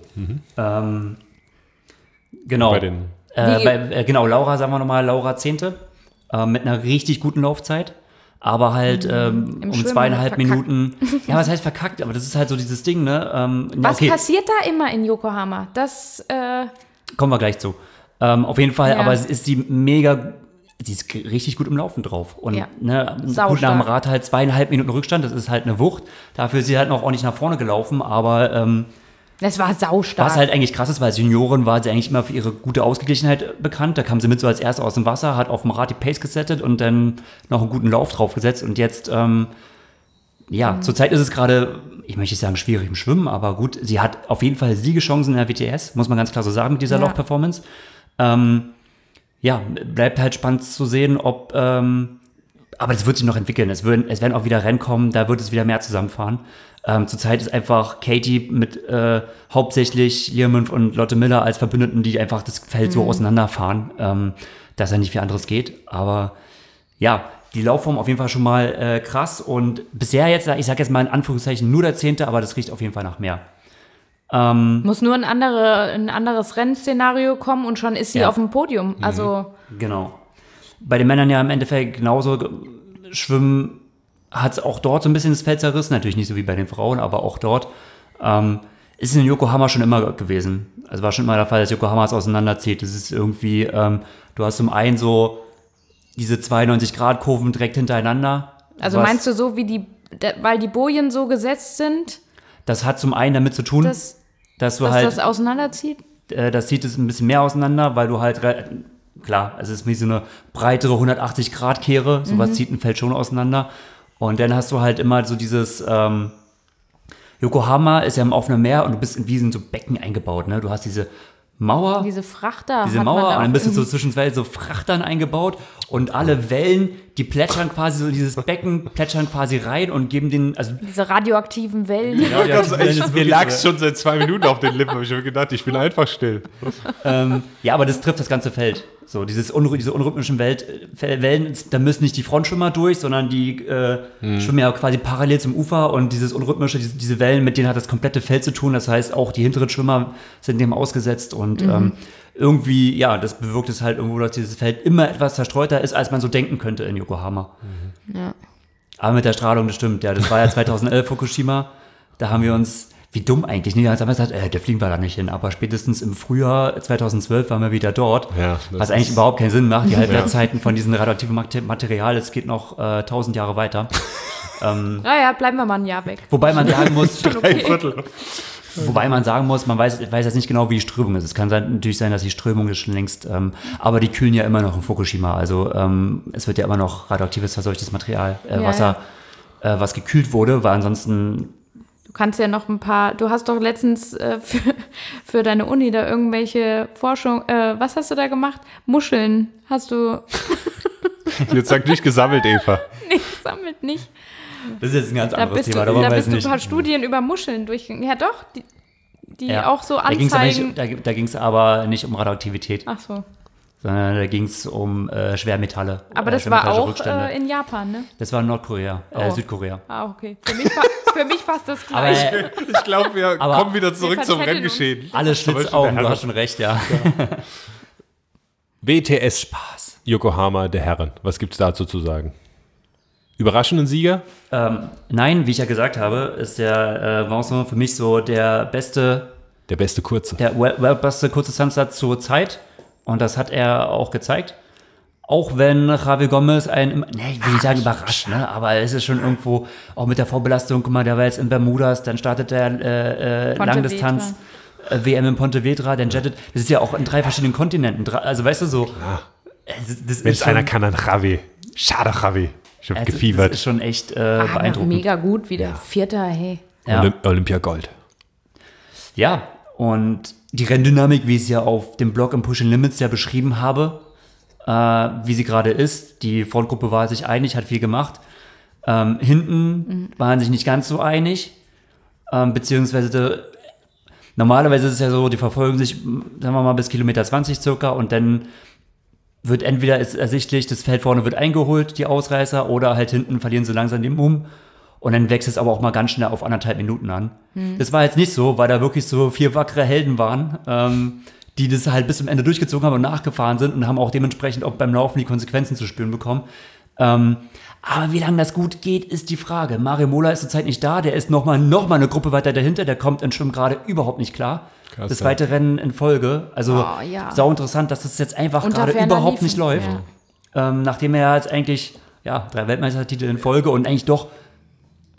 Genau. Bei den Laura, sagen wir nochmal, Laura Zehnte. Mit einer richtig guten Laufzeit. Aber halt um Schwimmen 2,5 verkackt. Minuten. Ja, was heißt verkackt? Aber das ist halt so dieses Ding, ne? Was passiert da immer in Yokohama? Das, kommen wir gleich zu. Auf jeden Fall, Ja. aber es ist die ist richtig gut im Laufen drauf. Und Ja. ne, Saustark. gut nach dem Rad halt 2,5 Minuten Rückstand, das ist halt eine Wucht. Dafür ist sie halt noch ordentlich nach vorne gelaufen, aber Das war saustark. Was halt eigentlich krass ist, weil als Juniorin war sie eigentlich immer für ihre gute Ausgeglichenheit bekannt. Da kam sie mit so als Erste aus dem Wasser, hat auf dem Rad die Pace gesettet und dann noch einen guten Lauf draufgesetzt. Und jetzt, zurzeit ist es gerade, ich möchte nicht sagen schwierig im Schwimmen, aber gut, sie hat auf jeden Fall Siegeschancen in der WTS, muss man ganz klar so sagen, mit dieser Laufperformance. Bleibt halt spannend zu sehen, ob, aber das wird sich noch entwickeln. Es werden auch wieder Rennen kommen, da wird es wieder mehr zusammenfahren. Zurzeit ist einfach Katie mit hauptsächlich Learmonth und Lotte Miller als Verbündeten, die einfach das Feld so auseinanderfahren, dass ja nicht viel anderes geht. Aber ja, die Laufform auf jeden Fall schon mal krass. Und bisher jetzt, ich sage jetzt mal in Anführungszeichen nur der 10., aber das riecht auf jeden Fall nach mehr. Muss nur ein anderes Rennszenario kommen und schon ist sie auf dem Podium. Also Genau. Bei den Männern ja im Endeffekt genauso. Schwimmen hat es auch dort so ein bisschen das Feld zerrissen. Natürlich nicht so wie bei den Frauen, aber auch dort. Ist in Yokohama schon immer gewesen. Also war schon immer der Fall, dass Yokohama es auseinanderzieht. Das ist irgendwie, du hast zum einen so diese 92-Grad-Kurven direkt hintereinander. Also meinst du so, weil die Bojen so gesetzt sind? Das hat zum einen damit zu tun, dass du dass halt das auseinanderzieht? Das zieht es ein bisschen mehr auseinander, weil du halt, klar, es ist wie so eine breitere 180-Grad-Kehre, sowas zieht ein Feld schon auseinander. Und dann hast du halt immer so dieses, Yokohama ist ja im offenen Meer und du bist in wie in so Becken eingebaut, ne? Du hast diese Mauer. Diese Frachter. Diese Mauer und dann bist du so zwischen so Frachtern eingebaut und alle Wellen, die plätschern quasi so dieses Becken, plätschern quasi rein und geben den, also diese radioaktiven Wellen. Mir lag es schon seit 2 Minuten auf den Lippen, habe ich mir gedacht, ich bin einfach still. ja, aber das trifft das ganze Feld. So, diese unrhythmischen Wellen, da müssen nicht die Frontschwimmer durch, sondern die schwimmen ja quasi parallel zum Ufer und dieses unrhythmische, diese Wellen, mit denen hat das komplette Feld zu tun. Das heißt, auch die hinteren Schwimmer sind dem ausgesetzt und irgendwie, ja, das bewirkt es halt irgendwo, dass dieses Feld immer etwas zerstreuter ist, als man so denken könnte in Yokohama. Ja. Aber mit der Strahlung, das stimmt, ja, das war ja 2011 Fukushima, da haben wir uns, wie dumm eigentlich, ne? Da haben wir gesagt, da fliegen wir da nicht hin, aber spätestens im Frühjahr 2012 waren wir wieder dort, was eigentlich überhaupt keinen Sinn macht, die Halbwertszeiten von diesem radioaktiven Material, es geht noch 1000 Jahre weiter. Naja, bleiben wir mal ein Jahr weg. Wobei man sagen muss, Okay. Wobei man sagen muss, man weiß jetzt nicht genau, wie die Strömung ist. Es kann natürlich sein, dass die Strömung ist schon längst, aber die kühlen ja immer noch in Fukushima. Also es wird ja immer noch radioaktives, verseuchtes Material, Wasser, was gekühlt wurde, weil ansonsten... Du kannst ja noch du hast doch letztens für deine Uni da irgendwelche Forschung, was hast du da gemacht? Muscheln hast du... Jetzt sag nicht gesammelt, Eva. Nee, gesammelt nicht. Das ist jetzt ein ganz anderes Thema, da bist du nicht. ein paar Studien über Muscheln durchgegangen. Ja doch, die auch so anzeigen. Da ging es aber nicht um Radioaktivität, Ach so. sondern da ging es um Schwermetalle. Aber das war auch Rückstände. in Japan, ne? Das war in Nordkorea, Südkorea. Ah, okay. Für mich fast das Gleiche. Ich glaube, wir kommen wieder zurück wir zum verzetteln Renngeschehen. Alle Schlitzaugen, du hast schon recht, ja. WTS Spaß. Yokohama der Herren. Was gibt's dazu zu sagen? Überraschenden Sieger? Nein, wie ich ja gesagt habe, ist der Vincent für mich so der beste Kurze. Der weltbeste Kurzdistanzler zur Zeit. Und das hat er auch gezeigt. Auch wenn Javi Gomez ich will nicht sagen überrascht, ne? Aber es ist schon irgendwo, auch mit der Vorbelastung, guck mal, der war jetzt in Bermudas, dann startet der Langdistanz, WM in Pontevedra, dann jettet. Das ist ja auch in 3 verschiedenen Kontinenten. Also weißt du so. Wenn es einer kann, dann Javi. Schade, Javi. Ich habe gefiebert. Das ist schon echt beeindruckend. Mega gut, wieder Vierter, hey. Ja. Olympia Gold. Ja, und die Renndynamik, wie ich es ja auf dem Blog im Pushing Limits ja beschrieben habe, wie sie gerade ist. Die Frontgruppe war sich einig, hat viel gemacht. Hinten waren sich nicht ganz so einig. Beziehungsweise normalerweise ist es ja so, die verfolgen sich, sagen wir mal, bis Kilometer 20 circa und dann wird entweder ist ersichtlich, das Feld vorne wird eingeholt, die Ausreißer, oder halt hinten verlieren sie langsam den Mumm. Und dann wächst es aber auch mal ganz schnell auf 1,5 Minuten an. Das war jetzt nicht so, weil da wirklich so 4 wackere Helden waren, die das halt bis zum Ende durchgezogen haben und nachgefahren sind und haben auch dementsprechend auch beim Laufen die Konsequenzen zu spüren bekommen. Aber wie lange das gut geht, ist die Frage. Mario Mola ist zurzeit nicht da, der ist noch mal eine Gruppe weiter dahinter, der kommt in Schwimmen gerade überhaupt nicht klar. Krass, das zweite Rennen in Folge. Also sau interessant, dass das jetzt einfach gerade überhaupt nicht läuft. Ja. Nachdem er jetzt eigentlich 3 Weltmeistertitel in Folge und eigentlich doch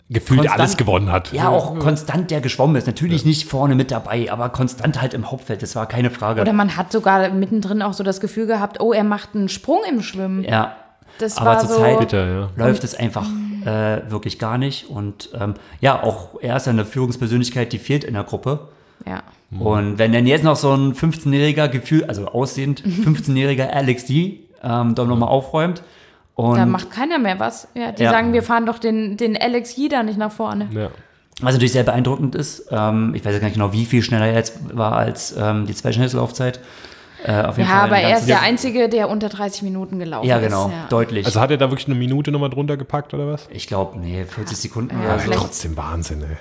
gefühlt alles gewonnen hat. Ja, auch konstant der geschwommen ist. Natürlich nicht vorne mit dabei, aber konstant halt im Hauptfeld. Das war keine Frage. Oder man hat sogar mittendrin auch so das Gefühl gehabt, oh, er macht einen Sprung im Schwimmen. Ja, Das aber war zur so Zeit bitter, läuft es einfach wirklich gar nicht. Und auch er ist ja eine Führungspersönlichkeit, die fehlt in der Gruppe. Ja. Und wenn dann jetzt noch so ein 15-jähriger aussehend 15-jähriger Alex D. doch nochmal aufräumt. Und Da macht keiner mehr was. Ja, die sagen, wir fahren doch den Alex Jida nicht nach vorne. Ja. was natürlich sehr beeindruckend ist. Ich weiß ja gar nicht genau, wie viel schneller er jetzt war als die Zweischnittslaufzeit. Auf jeden Fall aber er ist der Jahr. Einzige, der unter 30 Minuten gelaufen Ja, genau, ist. Ja. deutlich. Also hat er da wirklich eine Minute nochmal drunter gepackt oder was? Ich glaube, 40 Sekunden Ja, oder so. vielleicht. Trotzdem Wahnsinn, ey.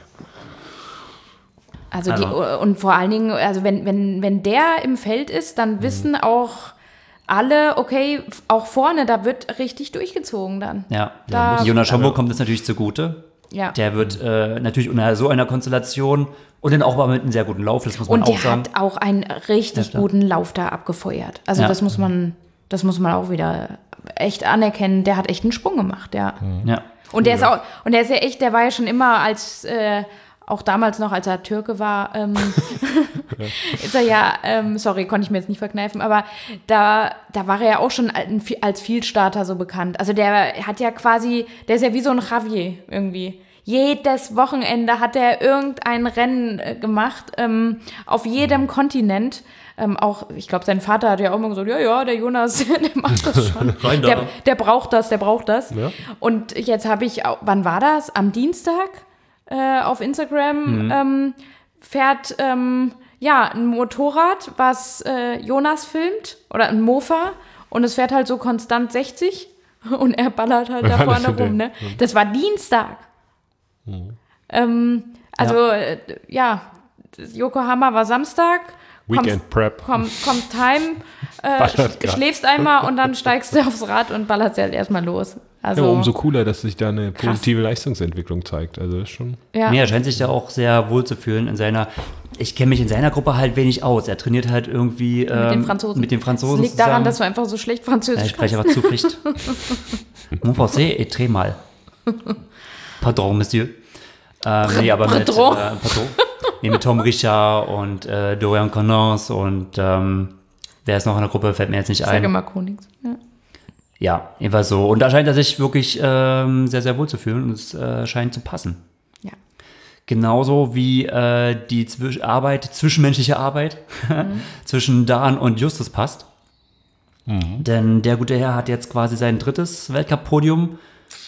Also und vor allen Dingen, also wenn der im Feld ist, dann wissen auch alle, okay, auch vorne, da wird richtig durchgezogen dann. Ja, Da- Jonas Schomburg kommt das natürlich zugute. Ja. Der wird natürlich unter so einer Konstellation und dann auch mal mit einem sehr guten Lauf, das muss man Und auch der sagen. hat auch einen richtig klar. guten Lauf da abgefeuert. Also Ja. das muss man auch wieder echt anerkennen. Der hat echt einen Sprung gemacht, ja. Ja. Und der ist auch, und der ist ja echt, der war ja schon immer als, auch damals noch, als er Türke war, ist er ja, sorry, konnte ich mir jetzt nicht verkneifen, aber da war er ja auch schon als Vielstarter so bekannt. Also der hat ja quasi, der ist ja wie so ein Javier irgendwie. Jedes Wochenende hat er irgendein Rennen gemacht, auf jedem Kontinent. Auch, ich glaube, sein Vater hat ja auch immer gesagt, ja, der Jonas, der macht das schon. Rein da. Der braucht das. Ja. Und jetzt habe ich, wann war das? Am Dienstag auf Instagram fährt ein Motorrad, was Jonas filmt, oder ein Mofa, und es fährt halt so konstant 60 und er ballert halt da vorne rum. Ne? Das war Dienstag. Yokohama war Samstag. Weekend Prep. Kommst heim, Ballert grad. schläfst einmal und dann steigst du aufs Rad und ballerst halt erstmal los. Also, Ja, umso cooler, dass sich da eine positive Leistungsentwicklung zeigt. Also das ist schon. ja. Nee, er scheint sich da auch sehr wohl zu fühlen in seiner. Ich kenne mich in seiner Gruppe halt wenig aus. Er trainiert halt irgendwie Mit den Franzosen. Mit den Franzosen Das liegt daran, zusammen. dass du einfach so schlecht Französisch Ja, ich spreche aber zu Pflicht. Mon français est très mal. Pardon, Monsieur. Nee, aber Pardon. mit Tom Richard und Dorian Connors und wer ist noch in der Gruppe, fällt mir jetzt nicht Ich sage ein. immer Konings. Ja. Ja, jedenfalls so. Und da scheint er sich wirklich sehr, sehr wohl zu fühlen und es scheint zu passen. Ja. Genauso wie die zwischenmenschliche Arbeit zwischen Dan und Justus passt. Denn der gute Herr hat jetzt quasi sein drittes Weltcup-Podium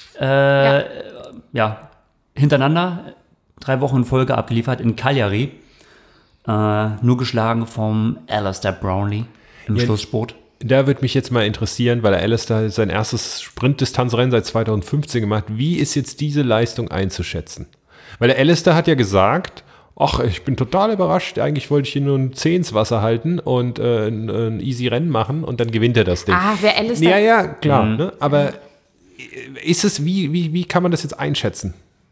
hintereinander 3 Wochen in Folge abgeliefert in Cagliari. Nur geschlagen vom Alistair Brownlee im Schlussspurt. Da würde mich jetzt mal interessieren, weil der Alistair sein erstes Sprintdistanzrennen seit 2015 gemacht. Wie ist jetzt diese Leistung einzuschätzen? Weil der Alistair hat ja gesagt, ach, ich bin total überrascht. Eigentlich wollte ich hier nur ein 10 ins Wasser halten und ein easy Rennen machen und dann gewinnt er das Ding. Wer Alistair. Ja, klar. Ne? Aber ist es, wie kann man das jetzt einschätzen?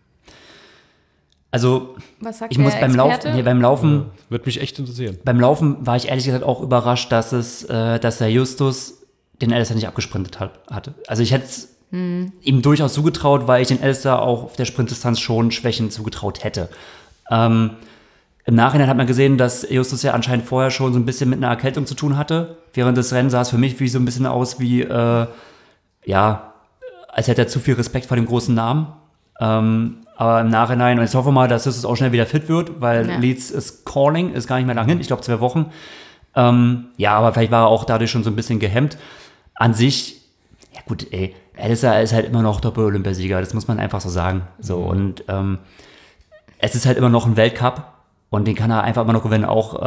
Also, Was sagt ich muss der beim Experte? Laufen Würde mich echt interessieren. Beim Laufen war ich ehrlich gesagt auch überrascht, dass der Justus den Alistair nicht abgesprintet hatte. Also ich hätte es ihm durchaus zugetraut, weil ich den Alistair auch auf der Sprintdistanz schon Schwächen zugetraut hätte. Im Nachhinein hat man gesehen, dass Justus ja anscheinend vorher schon so ein bisschen mit einer Erkältung zu tun hatte. Während des Rennens sah es für mich wie so ein bisschen aus wie, als hätte er zu viel Respekt vor dem großen Namen. Aber im Nachhinein, und ich hoffe mal, dass Justus auch schnell wieder fit wird, weil Ja. Leeds ist calling, ist gar nicht mehr lang hin, ich glaube 2 Wochen. Aber vielleicht war er auch dadurch schon so ein bisschen gehemmt. An sich, ja gut, Alistair ist halt immer noch Doppel-Olympiasieger, das muss man einfach so sagen. So, und es ist halt immer noch ein Weltcup und den kann er einfach immer noch gewinnen, auch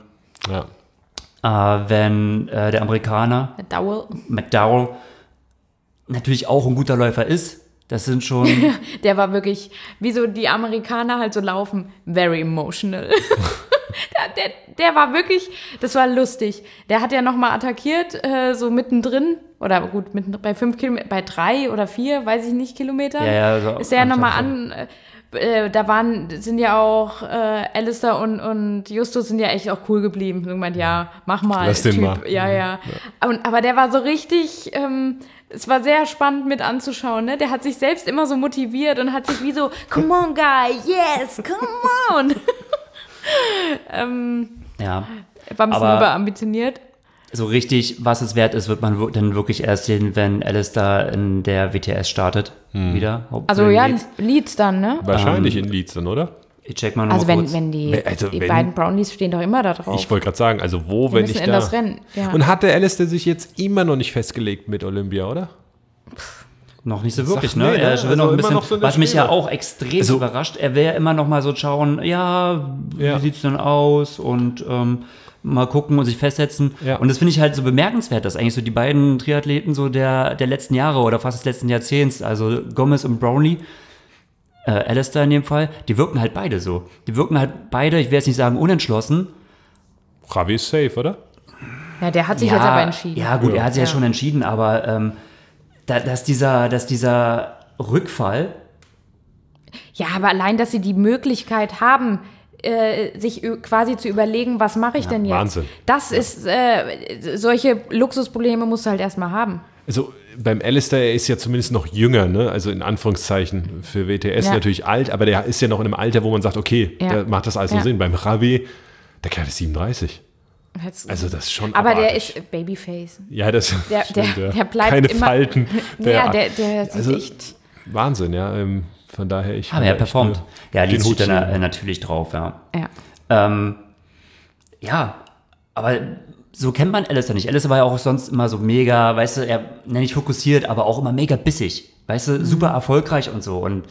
wenn der Amerikaner McDowell natürlich auch ein guter Läufer ist. Das sind schon. Der war wirklich, wie so die Amerikaner halt so laufen, very emotional. der war wirklich, das war lustig. Der hat ja nochmal attackiert, so mittendrin, oder gut, bei 5 Kilometer, bei 3 oder 4, weiß ich nicht, Kilometer. So ist der nochmal sind ja auch Alistair und Justus sind ja echt auch cool geblieben. Und gemeint, ja, mach mal. Lass den Typ. mal. Ja. Aber der war so richtig es war sehr spannend mit anzuschauen, ne? Der hat sich selbst immer so motiviert und hat sich wie so, come on, guy, yes, come on. Ja. War ein bisschen Aber überambitioniert. so richtig, was es wert ist, wird man dann wirklich erst sehen, wenn Alistair in der WTS startet. Wieder. Also ja, Leeds dann, ne? Wahrscheinlich in Leeds dann, oder? Ich check mal noch Also mal kurz. wenn die beiden Brownies stehen doch immer da drauf. Ich wollte gerade sagen, also wo, Die wenn müssen ich in da... das Rennen, ja. Und hat der Alistair sich jetzt immer noch nicht festgelegt mit Olympia, oder? Noch nicht so wirklich, Sagt, ne? nee, ne? Er will Also noch ein immer bisschen, noch so in der was mich ja Schwebe. auch extrem überrascht, er will ja immer noch mal so schauen, wie sieht's denn aus und mal gucken und sich festsetzen. Ja. Und das finde ich halt so bemerkenswert, dass eigentlich so die beiden Triathleten so der letzten Jahre oder fast des letzten Jahrzehnts, also Gomez und Brownlee, Alistair in dem Fall, die wirken halt beide so. Die wirken halt beide, ich will jetzt nicht sagen unentschlossen. Javi ist safe, oder? Ja, der hat sich jetzt aber entschieden. Ja, gut, er hat sich ja Ja. schon entschieden, aber dass dieser Rückfall. Ja, aber allein, dass sie die Möglichkeit haben, sich quasi zu überlegen, was mache ich denn jetzt? Wahnsinn. Das ist, solche Luxusprobleme musst du halt erstmal haben. Also beim Alistair, er ist ja zumindest noch jünger, ne? Also in Anführungszeichen für WTS Ja. natürlich alt, aber der ist ja noch in einem Alter, wo man sagt, okay, Ja. der macht das alles so Ja. Sinn. Beim Javi, der Kerl ist 37. Jetzt, Also das ist schon aber der abartig. ist Babyface. Ja, das Der, stimmt, ja. der bleibt Keine immer. Falten. Ja, der sieht also, echt. Wahnsinn, ja. Von daher, ich Aber er performt. Ja, die den Hut steht dann ziehen. natürlich drauf, ja. Ja. Ja, aber so kennt man Alistair nicht. Alistair war ja auch sonst immer so mega, weißt du, er nicht fokussiert, aber auch immer mega bissig. Weißt du, super erfolgreich und so. Und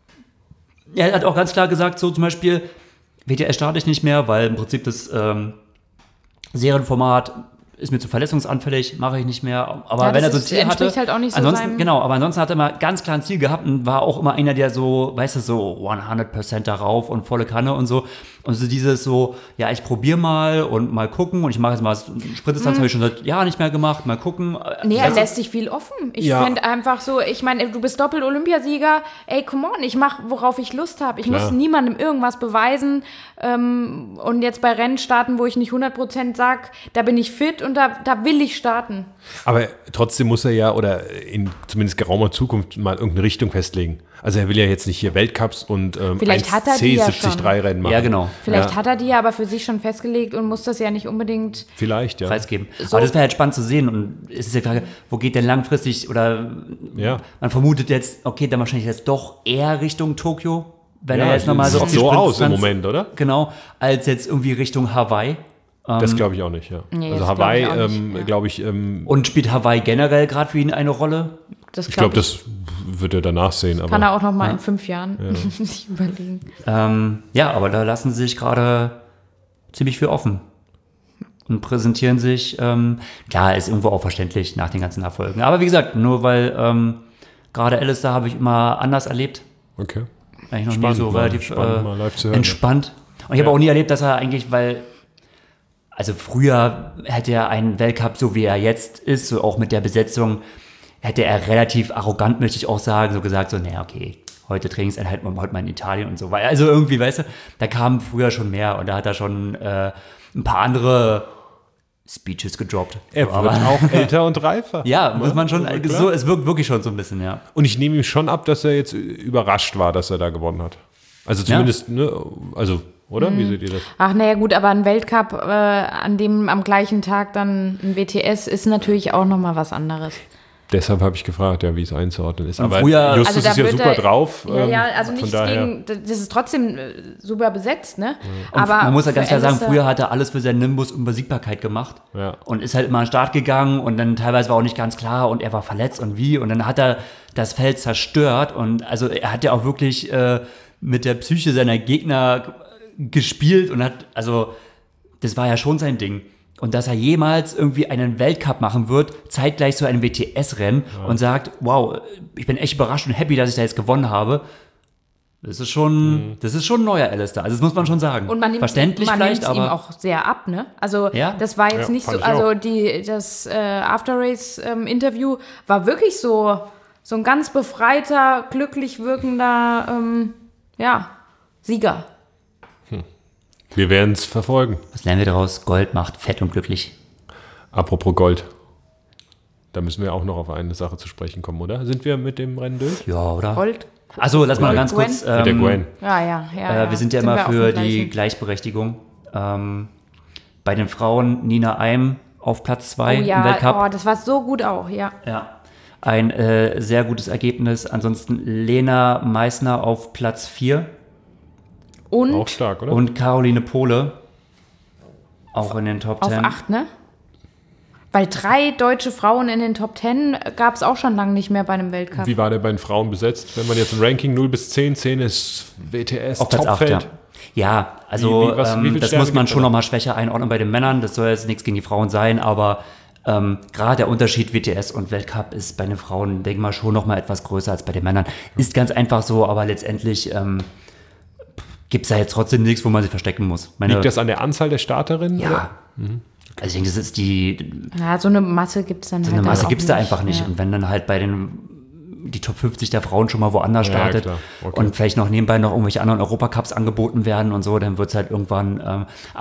er hat auch ganz klar gesagt, so zum Beispiel, WTS starte ich nicht mehr, weil im Prinzip das Serienformat ist mir zu verletzungsanfällig, mache ich nicht mehr. Aber Ja, wenn er das so ein ist- Ziel hatte, entspricht halt auch nicht so ansonsten, seinem- genau, aber ansonsten hat er mal ganz klar ein Ziel gehabt und war auch immer einer, der so, weißt du, so 100% darauf und volle Kanne und so. Und so dieses so, ja, ich probiere mal und mal gucken und ich mache jetzt mal Sprintdistanz, habe ich schon seit Jahren nicht mehr gemacht, mal gucken. Nee, er Also, lässt sich viel offen. Ich Ja. fände einfach so, ich meine, du bist Doppel-Olympiasieger, ey, come on, ich mache, worauf ich Lust habe. Ich Klar. muss niemandem irgendwas beweisen und jetzt bei Rennen starten, wo ich nicht 100% sag, da bin ich fit und da will ich starten. Aber trotzdem muss er ja, oder in zumindest geraumer Zukunft, mal irgendeine Richtung festlegen. Also er will ja jetzt nicht hier Weltcups und Vielleicht hat er die ja 1C73-Rennen machen. ja, genau. Vielleicht Ja. hat er die aber für sich schon festgelegt und muss das ja nicht unbedingt. Vielleicht, ja. preisgeben. Aber das wäre halt spannend zu sehen und es ist die Frage, wo geht denn langfristig oder Ja. man vermutet jetzt, okay, dann wahrscheinlich jetzt doch eher Richtung Tokio, wenn er Ja, jetzt nochmal so sieht auf die so aus im Sprintdistanz- Moment, oder? Genau, als jetzt irgendwie Richtung Hawaii. Das glaube ich auch nicht, ja. Nee, also das glaub Hawaii, ich auch nicht, ja. glaube ich, Und spielt Hawaii generell gerade für ihn eine Rolle? Das ich glaube, das wird er danach sehen. Aber kann er auch noch mal in 5 Jahren sich überlegen. Ja, aber da lassen sie sich gerade ziemlich viel offen und präsentieren sich, klar, ist irgendwo auch verständlich nach den ganzen Erfolgen. Aber wie gesagt, nur weil gerade Alistair habe ich immer anders erlebt. okay. Eigentlich noch nie Spannend, so mal- relativ spannend, mal live zu hören, entspannt. Und ich habe auch nie erlebt, dass er eigentlich, also früher hätte er einen Weltcup, so wie er jetzt ist, so auch mit der Besetzung, hätte er relativ arrogant, möchte ich auch sagen, so gesagt, so, naja, okay, heute Trainingseinheit, heute mal in Italien und so weiter. Also irgendwie, weißt du, da kam früher schon mehr und da hat er schon ein paar andere Speeches gedroppt. Er wird auch älter und reifer. Ja, muss man schon, Ja, klar. so, es wirkt wirklich schon so ein bisschen, ja. Und ich nehme ihm schon ab, dass er jetzt überrascht war, dass er da gewonnen hat. Also zumindest, ne, also, oder? Wie seht ihr das? Ach, naja, gut, aber ein Weltcup, an dem am gleichen Tag dann ein WTS, ist natürlich auch noch mal was anderes. Deshalb habe ich gefragt, ja, wie es einzuordnen ist. Und Aber früher- Justus da ist ja wird super er- drauf. Ja, also von nichts daher. gegen, das ist trotzdem super besetzt, ne? Und Aber man muss ja ganz für klar sagen, Alistair- früher hat er alles für seinen Nimbus Unbesiegbarkeit gemacht Ja. und ist halt immer an den Start gegangen und dann teilweise war auch nicht ganz klar und er war verletzt und wie und dann hat er das Feld zerstört und also er hat ja auch wirklich mit der Psyche seiner Gegner gespielt und hat, also das war ja schon sein Ding. Und dass er jemals irgendwie einen Weltcup machen wird, zeitgleich zu einem WTS-Rennen und sagt, wow, ich bin echt überrascht und happy, dass ich da jetzt gewonnen habe. Das ist schon ein neuer Alistair. Also das muss man schon sagen. Und man nimmt, verständlich man vielleicht, nimmt ihm aber auch sehr ab, ne? Also Ja? das war jetzt Ja, nicht so, fand ich also auch. das After-Race-Interview war wirklich so ein ganz befreiter, glücklich wirkender, Sieger. Wir werden es verfolgen. was lernen wir daraus? Gold macht fett und glücklich. Apropos Gold. Da müssen wir auch noch auf eine Sache zu sprechen kommen, oder? Sind wir mit dem Rennen durch? Ja, oder? Gold. Also, lass mal ganz Gwen? kurz. Mit der Gwen. Ja. Wir sind ja immer wir auf für dem die gleichen. Gleichberechtigung. Bei den Frauen Nina Eim auf Platz 2 Oh im ja, Weltcup. das war so gut auch, ja. Ja. Ein sehr gutes Ergebnis. Ansonsten Lena Meissner auf Platz 4 Und Auch stark, oder? und Caroline Pohle auch in den Top auf 10. 8, ne? Weil 3 deutsche Frauen in den Top 10 gab es auch schon lange nicht mehr bei einem Weltcup. Wie war der bei den Frauen besetzt? Wenn man jetzt ein Ranking 0 bis 10, 10 ist WTS, Auf Platz 8, Topfeld. ja. Ja, also wie viel das Sterne muss man gibt's schon da? nochmal schwächer einordnen bei den Männern. Das soll jetzt nichts gegen die Frauen sein, aber gerade der Unterschied WTS und Weltcup ist bei den Frauen, denke ich mal, schon nochmal etwas größer als bei den Männern. Ist ganz einfach so, aber letztendlich gibt es da jetzt trotzdem nichts, wo man sich verstecken muss. Liegt das an der Anzahl der Starterinnen? Ja. oder? Also ich denke, das ist die Ja, so eine Masse gibt es dann halt. eine Masse auch gibt es da nicht. einfach nicht. Ja. Und wenn dann halt bei die Top 50 der Frauen schon mal woanders Ja, startet klar. Okay. und vielleicht noch nebenbei noch irgendwelche anderen Europacups angeboten werden und so, dann wird es halt irgendwann.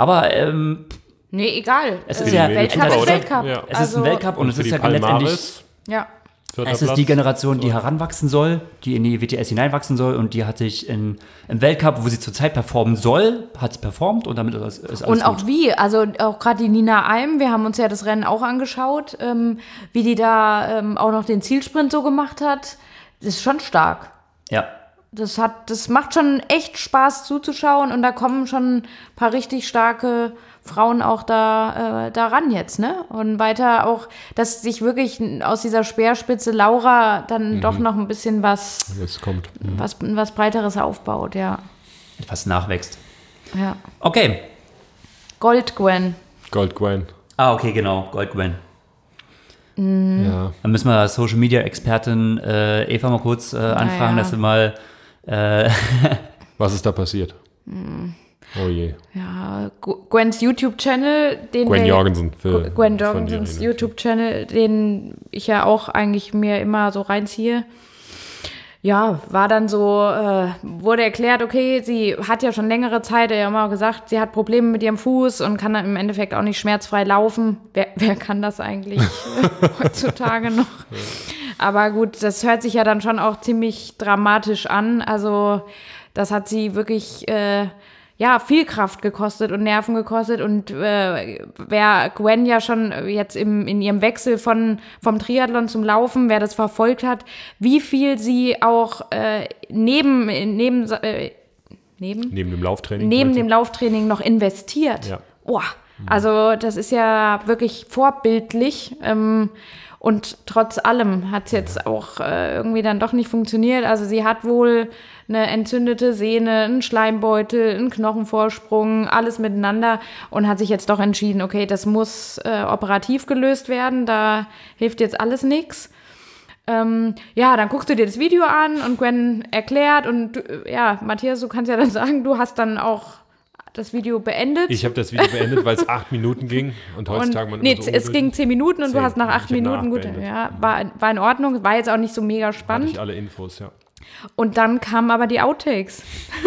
Nee, egal. Es ist ja Weltcup Super, ist oder? Weltcup. Ja. Es ist ein Weltcup und es Für ist die ja letztendlich. Palmares, Ja. vierter Es ist Platz. die Generation, die heranwachsen soll, die in die WTS hineinwachsen soll und die hat sich im Weltcup, wo sie zurzeit performen soll, hat sie performt und damit ist alles Und auch gut. wie, also auch gerade die Nina Eim, wir haben uns ja das Rennen auch angeschaut, wie die da auch noch den Zielsprint so gemacht hat, das ist schon stark. Ja. Das macht schon echt Spaß zuzuschauen und da kommen schon ein paar richtig starke Frauen auch da ran jetzt, ne? Und weiter auch, dass sich wirklich aus dieser Speerspitze Laura dann doch noch ein bisschen was Breiteres aufbaut, ja. Etwas nachwächst. Ja. Okay. Gold Gwen. Gold Gwen. Okay, genau. Gold Gwen. Ja. Dann müssen wir Social Media Expertin Eva mal kurz anfragen, ja. dass sie mal. Was ist da passiert? Oh je. Ja, Gwens YouTube-Channel, Gwen Jorgensen. Gwen Jorgensens YouTube-Channel, den ich ja auch eigentlich mir immer so reinziehe. Ja, war dann so, wurde erklärt, okay, sie hat ja schon längere Zeit, ja immer gesagt, sie hat Probleme mit ihrem Fuß und kann dann im Endeffekt auch nicht schmerzfrei laufen. Wer kann das eigentlich heutzutage noch? Aber gut, das hört sich ja dann schon auch ziemlich dramatisch an. Also das hat sie wirklich viel Kraft gekostet und Nerven gekostet. Und wer Gwen ja schon jetzt in ihrem Wechsel vom Triathlon zum Laufen, wer das verfolgt hat, wie viel sie auch neben dem Lauftraining. neben dem Lauftraining noch investiert. Ja. Boah, also das ist ja wirklich vorbildlich. Und trotz allem hat es jetzt auch irgendwie dann doch nicht funktioniert. Also sie hat wohl eine entzündete Sehne, einen Schleimbeutel, einen Knochenvorsprung, alles miteinander und hat sich jetzt doch entschieden, okay, das muss operativ gelöst werden, da hilft jetzt alles nichts. Dann guckst du dir das Video an und Gwen erklärt und Matthias, du kannst ja dann sagen, du hast dann auch das Video beendet. Ich habe das Video beendet, weil es 8 Minuten ging und heutzutage man immer so es ging 10 Minuten und 10. du hast nach 8 Ich hab Minuten, gut, beendet. ja, war in Ordnung, war jetzt auch nicht so mega hatte spannend. ich alle Infos, ja. Und dann kamen aber die Outtakes.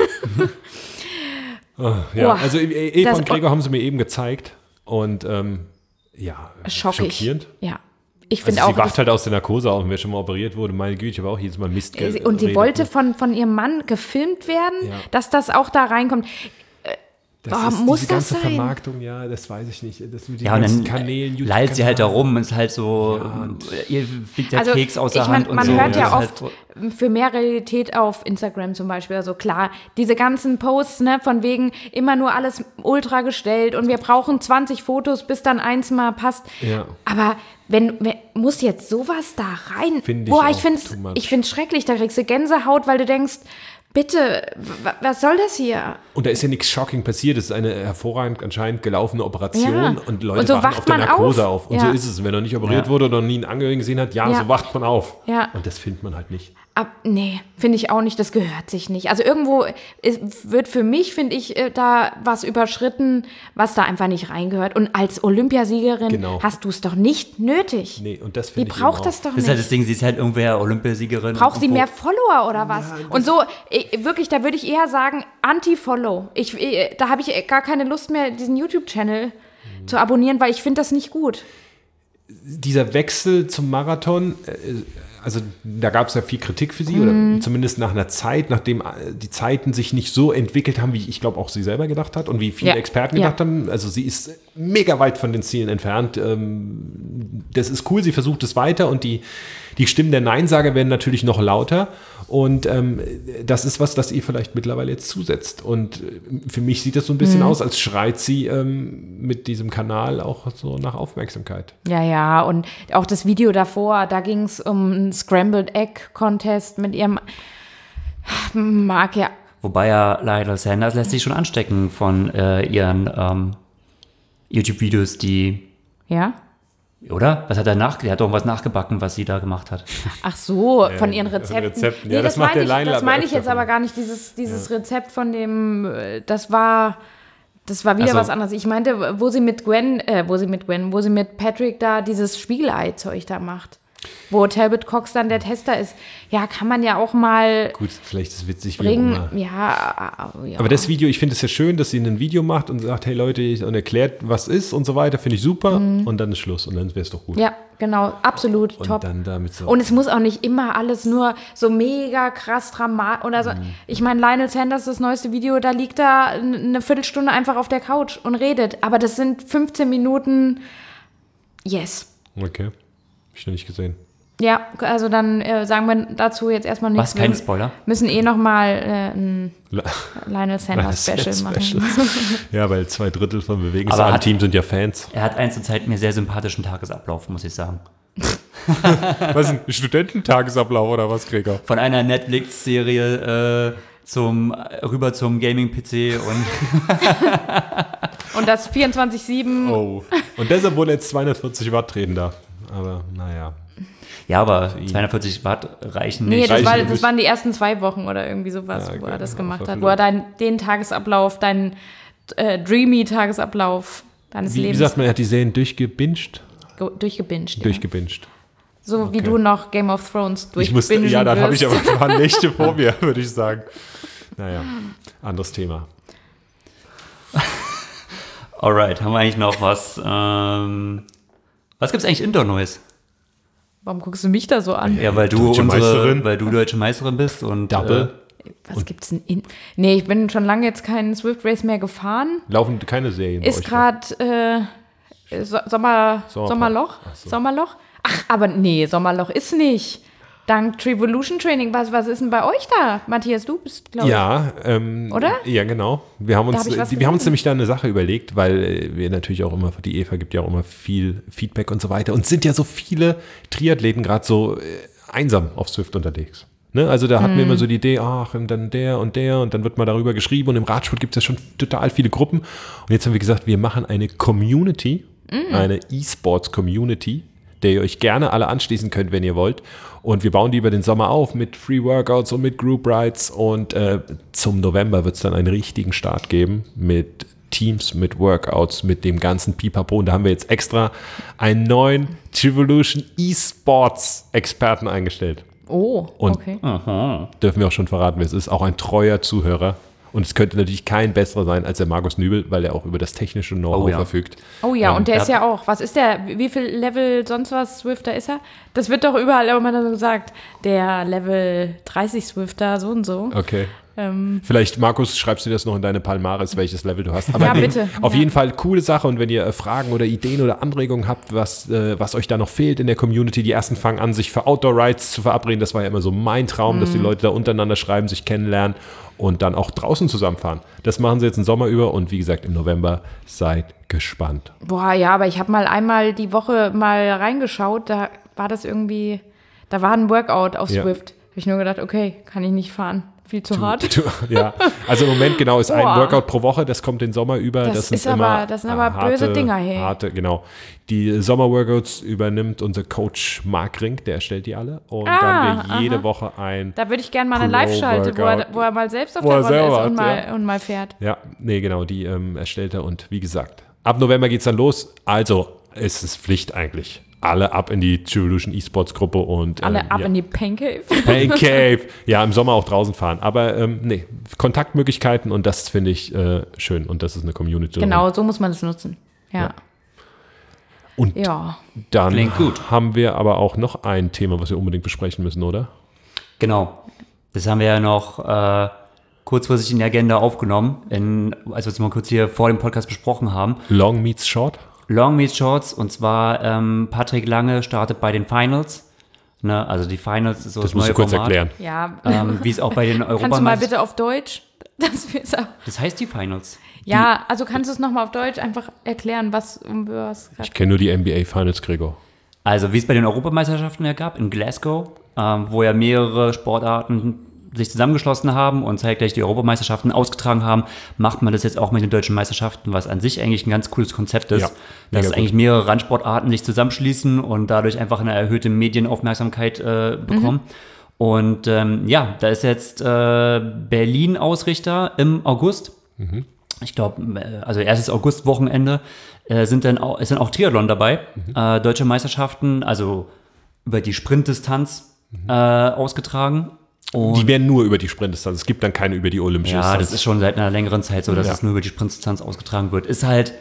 Ja, Boah, also Eva das- und Gregor haben sie mir eben gezeigt und Schockig. schockierend. Ja, ich Also finde sie auch. wacht halt aus der Narkose auf und wer schon mal operiert wurde, meine Güte, ich habe auch jedes Mal Mist Und sie geredet, wollte ne? von ihrem Mann gefilmt werden, Ja. dass das auch da reinkommt. Das ist muss diese das ganze sein? Vermarktung, ja, das weiß ich nicht. Das mit den Ja, und ganzen dann Kanälen, lallt sie halt da YouTube-Kanal. rum und ist halt so, ihr fliegt der Also, Keks aus der ich mein, Hand und man so. hört Und ja das ist oft für mehr Realität auf Instagram zum Beispiel. Also klar, diese ganzen Posts, ne, von wegen immer nur alles ultra gestellt und wir brauchen 20 Fotos, bis dann eins mal passt. Ja. Aber muss jetzt sowas da rein? Find ich Boah, auch ich too much. find's schrecklich. Da kriegst du Gänsehaut, weil du denkst, bitte, was soll das hier? Und da ist ja nichts shocking passiert. Es ist eine hervorragend anscheinend gelaufene Operation Ja. und Leute Und so wachen wacht auf der man Narkose auf. auf. Und Ja. so ist es. Wenn er nicht operiert wurde oder noch nie einen Angehörigen gesehen hat, Ja. so wacht man auf. Ja. Und das findet man halt nicht. Nee, finde ich auch nicht, das gehört sich nicht. Also irgendwo wird für mich, finde ich, da was überschritten, was da einfach nicht reingehört. Und als Olympiasiegerin Genau. hast du es doch nicht nötig. Nee, und das Die finde ich braucht eben das doch Das ist halt nicht. das Ding, sie ist halt irgendwer Olympiasiegerin. Braucht sie Irgendwo- mehr Follower oder was? Und so, wirklich, da würde ich eher sagen, Anti-Follow. Da habe ich gar keine Lust mehr, diesen YouTube-Channel zu abonnieren, weil ich finde das nicht gut. dieser Wechsel zum Marathon, also da gab es ja viel Kritik für sie, oder zumindest nach einer Zeit, nachdem die Zeiten sich nicht so entwickelt haben, wie ich glaube auch sie selber gedacht hat und wie viele Experten gedacht haben. Also sie ist mega weit von den Zielen entfernt. Das ist cool, sie versucht es weiter und die Stimmen der Neinsager werden natürlich noch lauter und das ist was, das ihr vielleicht mittlerweile jetzt zusetzt. Und für mich sieht das so ein bisschen aus, als schreit sie mit diesem Kanal auch so nach Aufmerksamkeit. Ja, und auch das Video davor, da ging es um einen Scrambled Egg Contest mit ihrem Mark, ja. Wobei ja Lionel Sanders lässt sich schon anstecken von ihren YouTube-Videos, die... Ja? Oder? Was hat er Der hat doch was nachgebacken, was sie da gemacht hat. Ach so, von ihren Rezepten. Ja, das macht der Lionel. Das meine ich jetzt aber gar nicht, dieses Rezept von dem, das war wieder was anderes. Ich meinte, wo sie mit Patrick da dieses Spiegelei-Zeug da macht. Wo Talbot Cox dann der Tester ist. Ja, kann man ja auch mal. Gut, vielleicht ist es witzig, bringen. Wie auch immer. Ja. Aber das Video, ich finde es ja schön, dass sie ein Video macht und sagt, hey Leute, und erklärt, was ist und so weiter, finde ich super. Und dann ist Schluss und dann wäre es doch gut. Ja, genau, absolut und top. Dann damit so. Und es muss auch nicht immer alles nur so mega krass dramatisch oder so. Ich meine, Lionel Sanders, das neueste Video, da liegt da eine Viertelstunde einfach auf der Couch und redet. Aber das sind 15 Minuten, yes. Okay, hab ich noch nicht gesehen. Ja, also dann sagen wir dazu jetzt erstmal nichts. Was, kein Spoiler? Müssen nochmal ein Lionel Sanders Special machen. Ja, weil 2/3 von Bewegungsarten-Team sind ja Fans. Er hat einen zurzeit mir sehr sympathischen Tagesablauf, muss ich sagen. Was, ein Studententagesablauf oder was, Gregor? Von einer Netflix-Serie rüber zum Gaming-PC und das 24/7. Oh, und deshalb wohl jetzt 240 Watt treten darf. Aber naja. Ja, aber 240 Watt reichen nicht. Nee, das waren die ersten 2 Wochen oder irgendwie sowas, wo er das gemacht hat. Wo er den Tagesablauf, deinen dreamy Tagesablauf deines Lebens. Wie sagt man, er hat die Serien durchgebinged? Durchgebinged. So wie du noch Game of Thrones durchbingen wirst. Ja, dann habe ich aber ein paar Nächte vor mir, würde ich sagen. Naja, anderes Thema. Alright, haben wir eigentlich noch was? Was gibt's eigentlich Indoor-Neues? Warum guckst du mich da so an? Ja, weil du deutsche Meisterin bist und Double. Was gibt's denn Nee, ich bin schon lange jetzt keinen Swift Race mehr gefahren. Laufen keine Serien. Ist gerade Sommerloch. So. Sommerloch. Ach, aber nee, Sommerloch ist nicht. Dank Trevolution Training. Was ist denn bei euch da? Matthias, du bist, glaube ich. Ja, oder? Ja, genau. Wir haben uns nämlich da eine Sache überlegt, weil wir natürlich auch immer, die Eva gibt ja auch immer viel Feedback und so weiter. Und sind ja so viele Triathleten gerade so einsam auf Swift unterwegs. Ne? Also da hatten wir immer so die Idee, ach, und dann der und dann wird mal darüber geschrieben. Und im Radsport gibt es ja schon total viele Gruppen. Und jetzt haben wir gesagt, wir machen eine Community, eine E-Sports-Community, der ihr euch gerne alle anschließen könnt, wenn ihr wollt. Und wir bauen die über den Sommer auf mit Free Workouts und mit Group Rides. Und zum November wird es dann einen richtigen Start geben mit Teams, mit Workouts, mit dem ganzen Pipapo. Und da haben wir jetzt extra einen neuen Trevolution E-Sports-Experten eingestellt. Oh, okay. Und dürfen wir auch schon verraten, wer es ist. Auch ein treuer Zuhörer. Und es könnte natürlich kein besserer sein als der Markus Nübel, weil er auch über das technische Know-how verfügt. Oh ja, und der ist ja auch, was ist der, wie viel Level sonst was Swifter ist er? Das wird doch überall immer so gesagt, der Level 30 Swifter, so und so. Okay. Vielleicht, Markus, schreibst du das noch in deine Palmares, welches Level du hast. Aber ja, bitte. Auf jeden Fall coole Sache. Und wenn ihr Fragen oder Ideen oder Anregungen habt, was euch da noch fehlt in der Community, die ersten fangen an, sich für Outdoor-Rides zu verabreden. Das war ja immer so mein Traum, dass die Leute da untereinander schreiben, sich kennenlernen und dann auch draußen zusammenfahren. Das machen sie jetzt im Sommer über und wie gesagt, im November seid gespannt. Boah, ja, aber ich habe mal einmal die Woche mal reingeschaut, da war das irgendwie, da war ein Workout auf Swift. Habe ich nur gedacht, okay, kann ich nicht fahren. Viel zu hart. Ja, also im Moment genau ist ein Workout pro Woche, das kommt den Sommer über. Das sind aber böse Dinger, hey. Harte, genau. Die Sommer-Workouts übernimmt unser Coach Marc Rink, der erstellt die alle. Und dann haben wir jede Woche ein Da würde ich gerne mal eine Live-Schalte, wo er mal selbst auf der Rolle ist und mal fährt. Ja, nee, genau, die erstellt er. Und wie gesagt, ab November geht es dann los. Also, es ist Pflicht eigentlich. Alle ab in die Trevolution E-Sports Gruppe und alle ab in die Pancave. Pancave. Ja, im Sommer auch draußen fahren. Aber Kontaktmöglichkeiten und das finde ich schön. Und das ist eine Community. Genau, so muss man es nutzen. Ja. Und Ja. dann Klingt gut. haben wir aber auch noch ein Thema, was wir unbedingt besprechen müssen, oder? Genau. Das haben wir ja noch kurzfristig in die Agenda aufgenommen, als wir es mal kurz hier vor dem Podcast besprochen haben. Long meets short? Long meets Shorts, und zwar Patrick Lange startet bei den Finals. Ne? Also die Finals ist so Das das musst neue du kurz Format. erklären. Ja. Wie es auch bei den Kannst du mal Europameisterschaften. bitte auf Deutsch? Das wird's auch. Das heißt die Finals. Ja, also kannst du es nochmal auf Deutsch einfach erklären, um was Ich kenne nur die NBA Finals, Gregor. Also wie es bei den Europameisterschaften ja gab in Glasgow, wo ja mehrere Sportarten sich zusammengeschlossen haben und zeitgleich die Europameisterschaften ausgetragen haben, macht man das jetzt auch mit den deutschen Meisterschaften, was an sich eigentlich ein ganz cooles Konzept ist, Ja, dass mega eigentlich mehrere Randsportarten sich zusammenschließen und dadurch einfach eine erhöhte Medienaufmerksamkeit bekommen. Und ja, da ist jetzt Berlin Ausrichter im August. Ich glaube, also erstes August-Wochenende ist dann auch Triathlon dabei. Deutsche Meisterschaften, also über die Sprintdistanz ausgetragen. Und Die werden nur über die Sprintdistanz. Es gibt dann keine über die olympische ja, Distanz. das ist schon seit einer längeren Zeit so, dass Ja. es nur über die Sprintdistanz ausgetragen wird. Ist halt,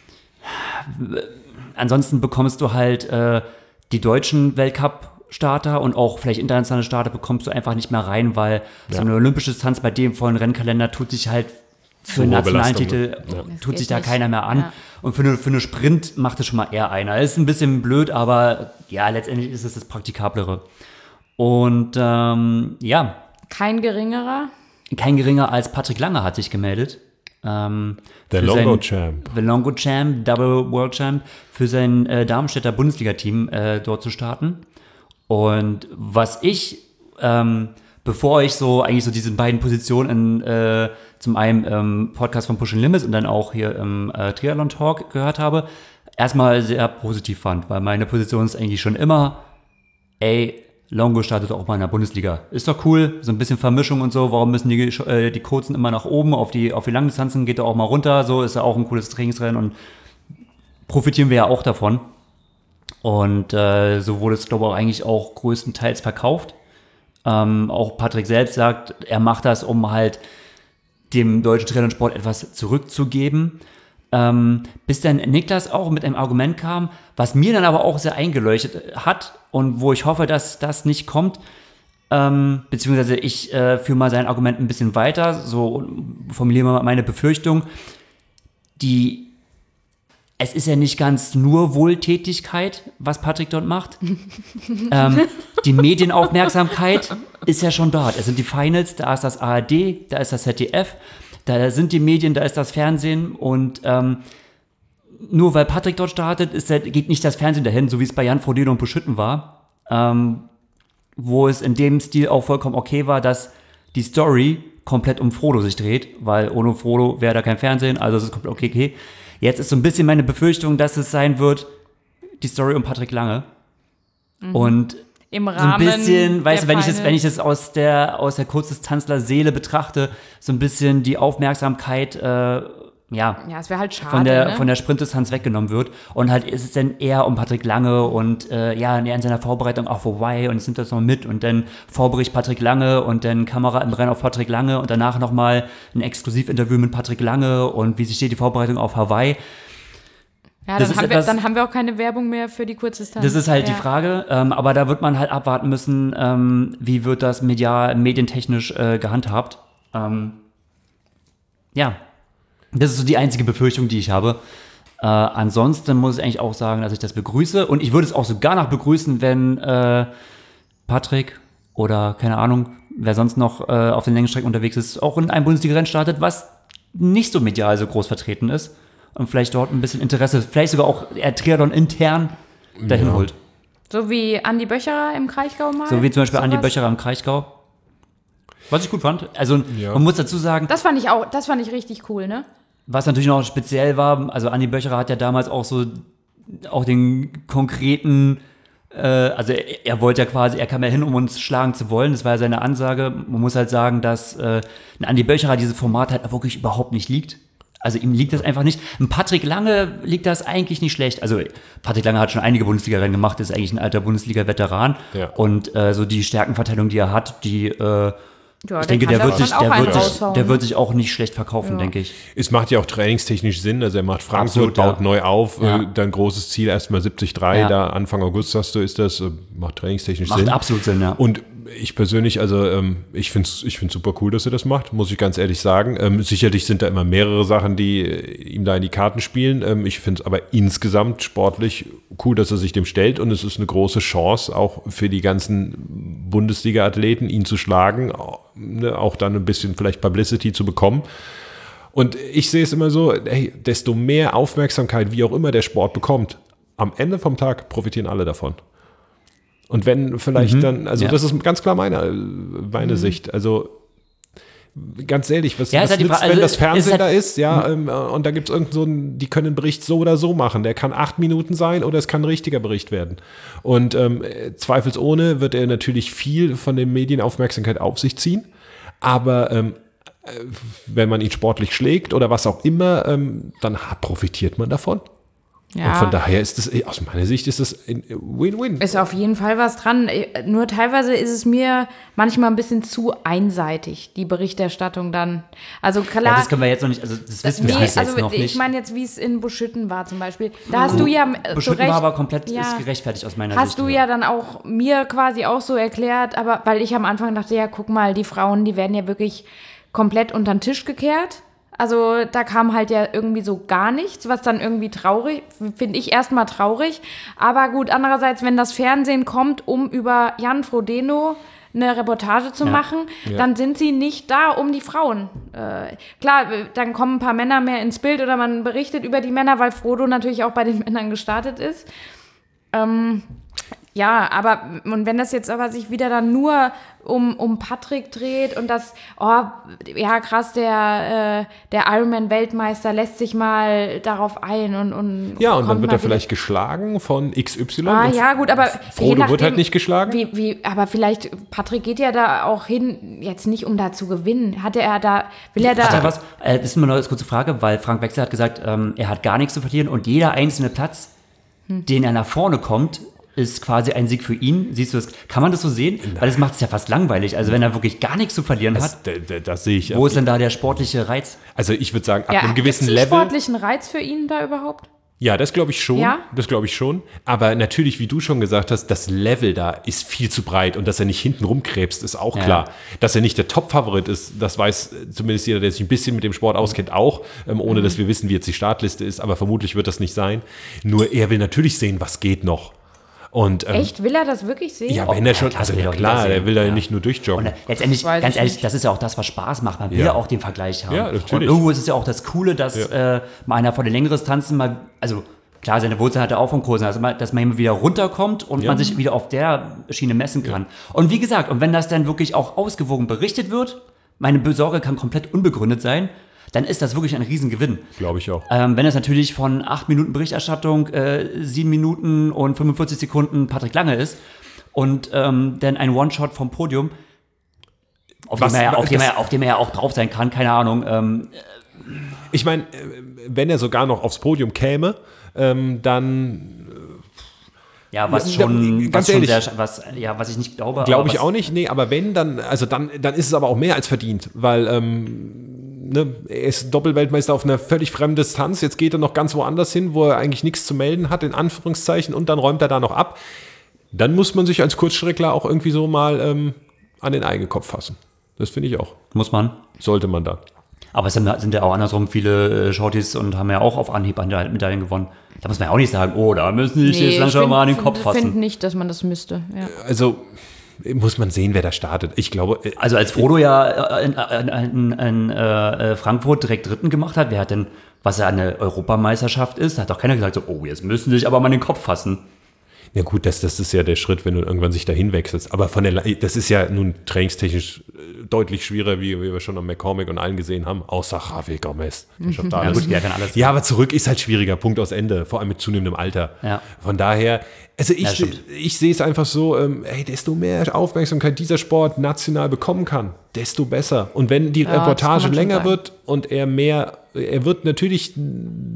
ansonsten bekommst du halt die deutschen Weltcup-Starter und auch vielleicht internationale Starter bekommst du einfach nicht mehr rein, weil so eine olympische Distanz bei dem vollen Rennkalender tut sich halt für einen hohe nationalen Belastung, Titel ja. tut geht sich da nicht. keiner mehr an. Ja. Und für eine Sprint macht es schon mal eher einer. Ist ein bisschen blöd, aber ja, letztendlich ist es das Praktikablere. Und ja, Kein geringerer. kein geringer als Patrick Lange hat sich gemeldet. Der für Longo sein- Champ. The Longo Champ, Double World Champ, für sein Darmstädter Bundesliga-Team dort zu starten. Und was ich, bevor ich eigentlich so diese beiden Positionen zum einen im Podcast von Pushing Limits und dann auch hier im Triathlon Talk gehört habe, erstmal sehr positiv fand, weil meine Position ist eigentlich schon immer, Longo startet auch mal in der Bundesliga. Ist doch cool, so ein bisschen Vermischung und so. Warum müssen die Kurzen immer nach oben, auf die Langdistanzen geht er auch mal runter. So ist ja auch ein cooles Trainingsrennen und profitieren wir ja auch davon. Und so wurde es, glaube ich, eigentlich auch größtenteils verkauft. Auch Patrick selbst sagt, er macht das, um halt dem deutschen Triathlonsport etwas zurückzugeben. Bis dann Niklas auch mit einem Argument kam, was mir dann aber auch sehr eingeleuchtet hat und wo ich hoffe, dass das nicht kommt, beziehungsweise ich führe mal sein Argument ein bisschen weiter, so formuliere mal meine Befürchtung. Es ist ja nicht ganz nur Wohltätigkeit, was Patrick dort macht. Die Medienaufmerksamkeit ist ja schon dort. Es sind die Finals, da ist das ARD, da ist das ZDF, da sind die Medien, da ist das Fernsehen und nur weil Patrick dort startet, geht nicht das Fernsehen dahin, so wie es bei Jan Frodeno und Buschütten war, wo es in dem Stil auch vollkommen okay war, dass die Story komplett um Frodo sich dreht, weil ohne Frodo wäre da kein Fernsehen, also es ist komplett okay. Jetzt ist so ein bisschen meine Befürchtung, dass es sein wird, die Story um Patrick Lange. Und Im so ein Rahmen. bisschen, weißt du, der wenn ich das aus der Kurzdistanzler Seele betrachte, so ein bisschen die Aufmerksamkeit, Ja, es wäre halt schade. von der Sprintdistanz weggenommen wird. Und halt ist es dann eher um Patrick Lange und ja, in seiner Vorbereitung auf Hawaii und es nimmt das noch mit und dann Vorbericht Patrick Lange und dann Kamera im Rennen auf Patrick Lange und danach nochmal ein Exklusivinterview mit Patrick Lange und wie sich steht die Vorbereitung auf Hawaii. Ja, das dann, ist dann haben wir auch keine Werbung mehr für die Kurzdistanz. Das ist halt die Frage, aber da wird man halt abwarten müssen, wie wird das medientechnisch gehandhabt. Ja, das ist so die einzige Befürchtung, die ich habe. Ansonsten muss ich eigentlich auch sagen, dass ich das begrüße und ich würde es auch sogar noch begrüßen, wenn Patrick oder keine Ahnung, wer sonst noch auf den Längstrecken unterwegs ist, auch in einem Bundesliga-Rennen startet, was nicht so medial so groß vertreten ist. Und vielleicht dort ein bisschen Interesse, vielleicht sogar auch Triathlon intern dahin holt. So wie Andi Böcherer im Kraichgau mal. So wie zum Beispiel Andi Sowas. Böcherer im Kraichgau. Was ich gut fand. Also man muss dazu sagen, Das fand ich richtig cool, ne? was natürlich noch speziell war, also Andi Böcherer hat ja damals auch so auch den konkreten, also er wollte ja quasi, er kam ja hin, um uns schlagen zu wollen, das war ja seine Ansage. Man muss halt sagen, dass ein Andi Böcherer dieses Format halt wirklich überhaupt nicht liegt. Also ihm liegt das einfach nicht. Ein Patrick Lange liegt das eigentlich nicht schlecht. Also Patrick Lange hat schon einige Bundesliga-Rennen gemacht, ist eigentlich ein alter Bundesliga-Veteran. Ja. Und so die Stärkenverteilung, die er hat, die Ja, Ich denke, der der wird sich auch nicht schlecht verkaufen, denke ich. Es macht ja auch trainingstechnisch Sinn. Also er macht Frankfurt, Absolut, baut neu auf, Ja. dann großes Ziel, erstmal 73, da Anfang August hast du, ist das, macht trainingstechnisch Sinn. Macht absolut Sinn, ja. Und ich persönlich, also ich finde es super cool, dass er das macht, muss ich ganz ehrlich sagen. Sicherlich sind da immer mehrere Sachen, die ihm da in die Karten spielen. Ich finde es aber insgesamt sportlich cool, dass er sich dem stellt und es ist eine große Chance auch für die ganzen Bundesliga-Athleten, ihn zu schlagen, auch dann ein bisschen vielleicht Publicity zu bekommen. Und ich sehe es immer so, hey, desto mehr Aufmerksamkeit, wie auch immer der Sport bekommt, am Ende vom Tag profitieren alle davon. Und wenn vielleicht dann, also das ist ganz klar meine Sicht, also ganz ehrlich, was halt nützt, also wenn das Fernsehen halt, da ist, und da gibt es die können einen Bericht so oder so machen, der kann 8 Minuten sein oder es kann ein richtiger Bericht werden. Und zweifelsohne wird er natürlich viel von den Medien Aufmerksamkeit auf sich ziehen, aber wenn man ihn sportlich schlägt oder was auch immer, dann profitiert man davon. Ja. Und von daher ist es, aus meiner Sicht, ist es ein Win-Win. Ist auf jeden Fall was dran. Nur teilweise ist es mir manchmal ein bisschen zu einseitig, die Berichterstattung dann. Also klar. Ja, das können wir jetzt noch nicht, also das wissen wir jetzt noch nicht. Ich meine jetzt, wie es in Buschütten war zum Beispiel. Da hast du ja Buschütten war aber komplett ist gerechtfertigt aus meiner Sicht. Hast du ja dann auch mir quasi auch so erklärt, aber weil ich am Anfang dachte, ja, guck mal, die Frauen, die werden ja wirklich komplett unter den Tisch gekehrt. Also da kam halt ja irgendwie so gar nichts, was dann irgendwie traurig, finde ich erstmal traurig. Aber gut, andererseits, wenn das Fernsehen kommt, um über Jan Frodeno eine Reportage zu machen, dann sind sie nicht da, um die Frauen. Klar, dann kommen ein paar Männer mehr ins Bild oder man berichtet über die Männer, weil Frodo natürlich auch bei den Männern gestartet ist. Ja, aber und wenn das jetzt aber sich wieder dann nur um Patrick dreht und das, ja krass, der Ironman-Weltmeister lässt sich mal darauf ein und ja, und dann wird er vielleicht geschlagen von XY. Ja, gut, aber Frodo wird halt nicht geschlagen. Aber vielleicht, Patrick geht ja da auch hin, jetzt nicht um da zu gewinnen. Will er da... Das ist mir noch eine kurze Frage, weil Frank Wechsler hat gesagt, er hat gar nichts zu verlieren und jeder einzelne Platz, den er nach vorne kommt, ist quasi ein Sieg für ihn. Siehst du das? Kann man das so sehen? Weil das macht es ja fast langweilig. Also wenn er wirklich gar nichts zu verlieren hat, das sehe ich. Wo ist denn da der sportliche Reiz? Also ich würde sagen, ab einem gewissen Level. Level. Sportlichen Reiz für ihn da überhaupt? Ja, das glaube ich schon. Ja? Das glaube ich schon. Aber natürlich, wie du schon gesagt hast, das Level da ist viel zu breit und dass er nicht hinten rumkrebst, ist auch klar. Dass er nicht der Top-Favorit ist, das weiß zumindest jeder, der sich ein bisschen mit dem Sport auskennt, auch, ohne dass wir wissen, wie jetzt die Startliste ist. Aber vermutlich wird das nicht sein. Nur er will natürlich sehen, was geht noch. Und, echt? Will er das wirklich sehen? Ja, wenn er schon, also klar, er will da nicht nur durchjoggen. Und letztendlich, ganz ehrlich, das ist ja auch das, was Spaß macht. Man will ja auch den Vergleich haben. Ja, natürlich. Und irgendwo ist es ja auch das Coole, dass mal einer von den längeren Distanzen mal, also klar, seine Wurzeln hat er auch vom Kursen, also dass man immer wieder runterkommt und man sich wieder auf der Schiene messen kann. Und wie gesagt, und wenn das dann wirklich auch ausgewogen berichtet wird, meine Sorge kann komplett unbegründet sein, dann ist das wirklich ein Riesengewinn. Glaube ich auch. Wenn es natürlich von 8 Minuten Berichterstattung 7 Minuten und 45 Sekunden Patrick Lange ist und dann ein One-Shot vom Podium, auf dem er ja auch drauf sein kann, keine Ahnung. Ich meine, wenn er sogar noch aufs Podium käme, dann... Ja, was ich nicht glaube. Glaube ich auch nicht, nee, aber wenn, dann ist es aber auch mehr als verdient, weil er ist Doppelweltmeister auf einer völlig fremden Distanz, jetzt geht er noch ganz woanders hin, wo er eigentlich nichts zu melden hat, in Anführungszeichen, und dann räumt er da noch ab. Dann muss man sich als Kurzstreckler auch irgendwie so mal an den eigenen Kopf fassen. Das finde ich auch. Muss man. Sollte man da. Aber es sind ja auch andersrum viele Shorties und haben ja auch auf Anhieb Medaillen gewonnen. Da muss man ja auch nicht sagen, da müssen die jetzt langsam mal an den Kopf fassen. Ich finde nicht, dass man das müsste. Ja. Also muss man sehen, wer da startet. Ich glaube... Also als Frodo ja in Frankfurt direkt Dritten gemacht hat, wer hat denn, was ja eine Europameisterschaft ist, hat doch keiner gesagt, jetzt müssen sie sich aber mal an den Kopf fassen. Ja gut, das ist ja der Schritt, wenn du irgendwann sich dahin wechselst. Aber das ist ja nun trainingstechnisch deutlich schwieriger, wie wir schon am McCormick und allen gesehen haben, außer Javier Gomez. Ja, gut, der kann alles. Ja, aber zurück ist halt schwieriger, Punkt aus Ende, vor allem mit zunehmendem Alter. Ja. Von daher, also ich sehe es einfach so, desto mehr Aufmerksamkeit dieser Sport national bekommen kann, desto besser. Und wenn die Reportage länger wird und er wird natürlich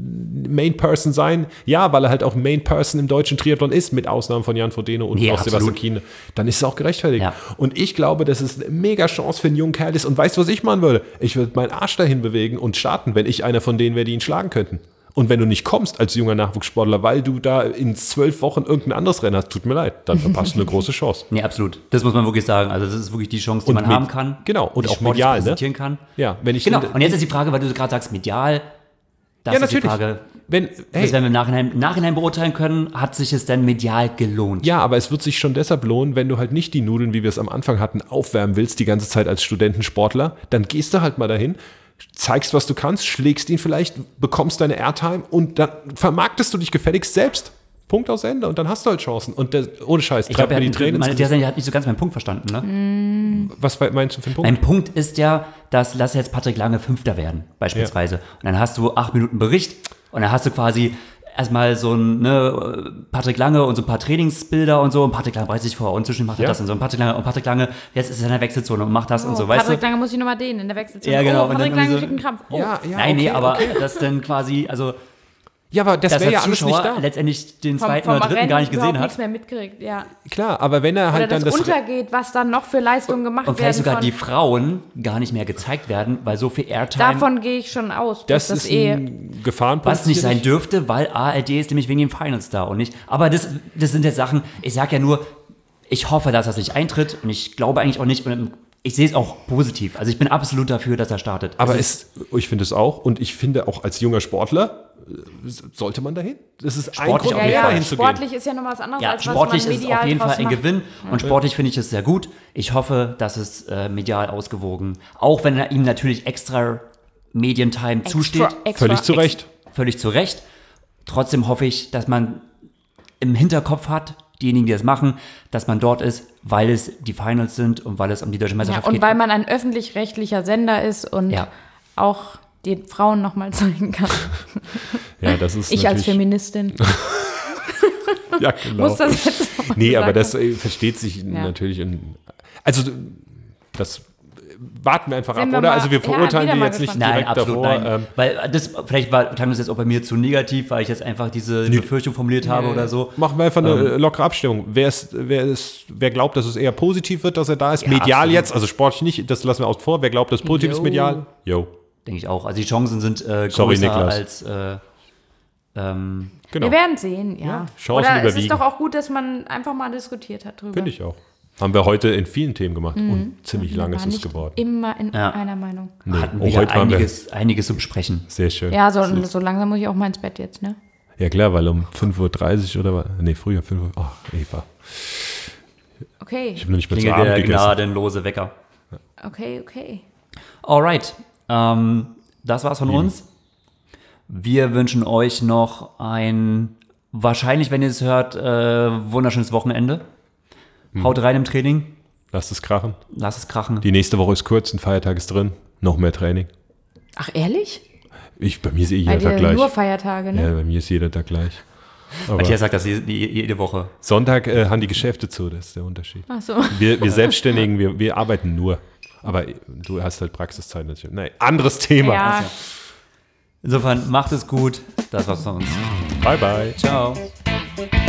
Main Person sein? Ja, weil er halt auch Main Person im deutschen Triathlon ist, mit Ausnahmen von Jan Frodeno und Nee, auch Sebastian absolut. Kienle. Dann ist es auch gerechtfertigt. Ja. Und ich glaube, dass es eine mega Chance für einen jungen Kerl ist. Und weißt du, was ich machen würde? Ich würde meinen Arsch dahin bewegen und starten, wenn ich einer von denen wäre, die ihn schlagen könnten. Und wenn du nicht kommst als junger Nachwuchssportler, weil du da in 12 Wochen irgendein anderes Rennen hast, tut mir leid, dann verpasst du eine große Chance. Nee, absolut. Das muss man wirklich sagen. Also das ist wirklich die Chance, die man haben kann. Genau, und die auch sportlich medial, ne? präsentieren kann. Ja, wenn ich Genau. Und jetzt ist die Frage, weil du gerade sagst, medial, das Ja, ist die natürlich. Frage, Wenn, das hey, werden wir im Nachhinein beurteilen können, hat sich es denn medial gelohnt? ja, aber es wird sich schon deshalb lohnen, wenn du halt nicht die Nudeln, wie wir es am Anfang hatten, aufwärmen willst, die ganze Zeit als Studentensportler, dann gehst du halt mal dahin, zeigst, was du kannst, schlägst ihn vielleicht, bekommst deine Airtime und dann vermarktest du dich gefälligst selbst. Punkt aus Ende. Und dann hast du halt Chancen. Und ohne Scheiß, Ich treibt glaube, mir die Tränen ins Gesicht. der hat nicht so ganz meinen Punkt verstanden, ne? Was meinst du für einen Punkt? Mein Punkt ist ja, dass lass jetzt Patrick Lange Fünfter werden, beispielsweise. Und dann hast du 8 Minuten Bericht und dann hast du quasi erstmal so ein Patrick Lange und so ein paar Trainingsbilder und so. Und Patrick Lange bereitet sich vor und zwischen macht er das und so. Und Patrick Lange, jetzt ist er in der Wechselzone und macht das und so, weißt Patrick du? Lange muss ich nochmal dehnen in der Wechselzone. Ja, genau. Oh, Und Patrick dann Lange irgendwie kriegt einen Krampf. Oh. Ja, Nein, nee, okay, aber okay. das dann quasi, also Ja, aber das dass wäre der ja alles nicht Zuschauer da. letztendlich den Vom zweiten oder dritten Rennen gar nicht gesehen überhaupt nichts hat. mehr mitkriegt, ja. Klar, aber wenn er Oder halt das dann das... untergeht, was dann noch für Leistungen gemacht Und werden. vielleicht sogar von- die Frauen gar nicht mehr gezeigt werden, weil so viel Airtime, Davon gehe ich schon aus. Das dass ist ein Gefahrenpunkt. was nicht sein sicherlich. dürfte, weil ARD ist nämlich wegen den Finals da und nicht. Aber das sind jetzt Sachen, ich sage ja nur, ich hoffe, dass das nicht eintritt und ich glaube eigentlich auch nicht und ich sehe es auch positiv. Also ich bin absolut dafür, dass er startet. Aber Es ist- ich finde es auch. Und ich finde auch als junger Sportler sollte man dahin. Das ist ein Sportlich Grund, auf ja, jeden ja, Fall hinzugehen. sportlich ist ja noch was anderes, ja, als was sportlich man ist es medial auf jeden draus Fall ein macht. Gewinn und sportlich finde ich es sehr gut. Ich hoffe, dass es medial ausgewogen, auch wenn er ihm natürlich extra Medientime zusteht. Völlig zu Recht. Völlig zu Recht. Trotzdem hoffe ich, dass man im Hinterkopf hat, diejenigen, die das machen, dass man dort ist, weil es die Finals sind und weil es um die deutsche Ja, Meisterschaft und geht. weil man ein öffentlich-rechtlicher Sender ist und Ja. auch den Frauen nochmal zeigen kann. Ja, das ist Ich als natürlich- Feministin Ja, genau. muss das jetzt noch mal Nee, aber gesagt das versteht sich natürlich. Also, das warten wir einfach Sind ab, wir oder? mal- Also, wir ja, verurteilen wieder die mal jetzt nicht gespannt. Nein, direkt absolut davor. nein. Weil das, vielleicht klang das jetzt auch bei mir zu negativ, weil ich jetzt einfach diese Befürchtung formuliert habe oder so. Machen wir einfach eine lockere Abstimmung. Wer glaubt, dass es eher positiv wird, dass er da ist? Ja, medial absolut. jetzt, also sportlich nicht, das lassen wir außen vor. Wer glaubt, dass positiv ist Jo. medial? Jo. Denke ich auch. Also die Chancen sind Sorry, größer Niklas. als Genau. Wir werden sehen, ja. Chancen Oder es überwiegen. ist doch auch gut, dass man einfach mal diskutiert hat drüber. Finde ich auch. Haben wir heute in vielen Themen gemacht. Und ziemlich lang ist War es nicht geworden. immer in Ja. einer Meinung. hatten Oh, wir heute waren wir- einiges zu besprechen. Sehr schön. Ja, so langsam muss ich auch mal ins Bett jetzt, ne? Ja, klar, weil um 5:30 Uhr oder was? Nee, früher 5 Uhr. Ach, Eva. Okay, Ich habe noch nicht mehr zu Klingelt Abend der gegessen. gnadenlose Wecker. okay. Alright. Das war's von uns. Wir wünschen euch noch ein, wahrscheinlich, wenn ihr es hört, wunderschönes Wochenende. Haut rein im Training. Lasst es krachen. Lasst es krachen. Die nächste Woche ist kurz, ein Feiertag ist drin. Noch mehr Training. Ach, ehrlich? Bei mir ist Bei jeder dir Tag gleich. nur Feiertage, ne? Ja, bei mir ist jeder Tag gleich. Aber Matthias sagt das jede Woche. Sonntag haben die Geschäfte zu, das ist der Unterschied. Ach so. Wir Selbstständigen, wir arbeiten nur. Aber du hast halt Praxiszeit natürlich. Nein, anderes Thema. Ja, Insofern macht es gut. Das war's von uns. Bye, bye. Ciao.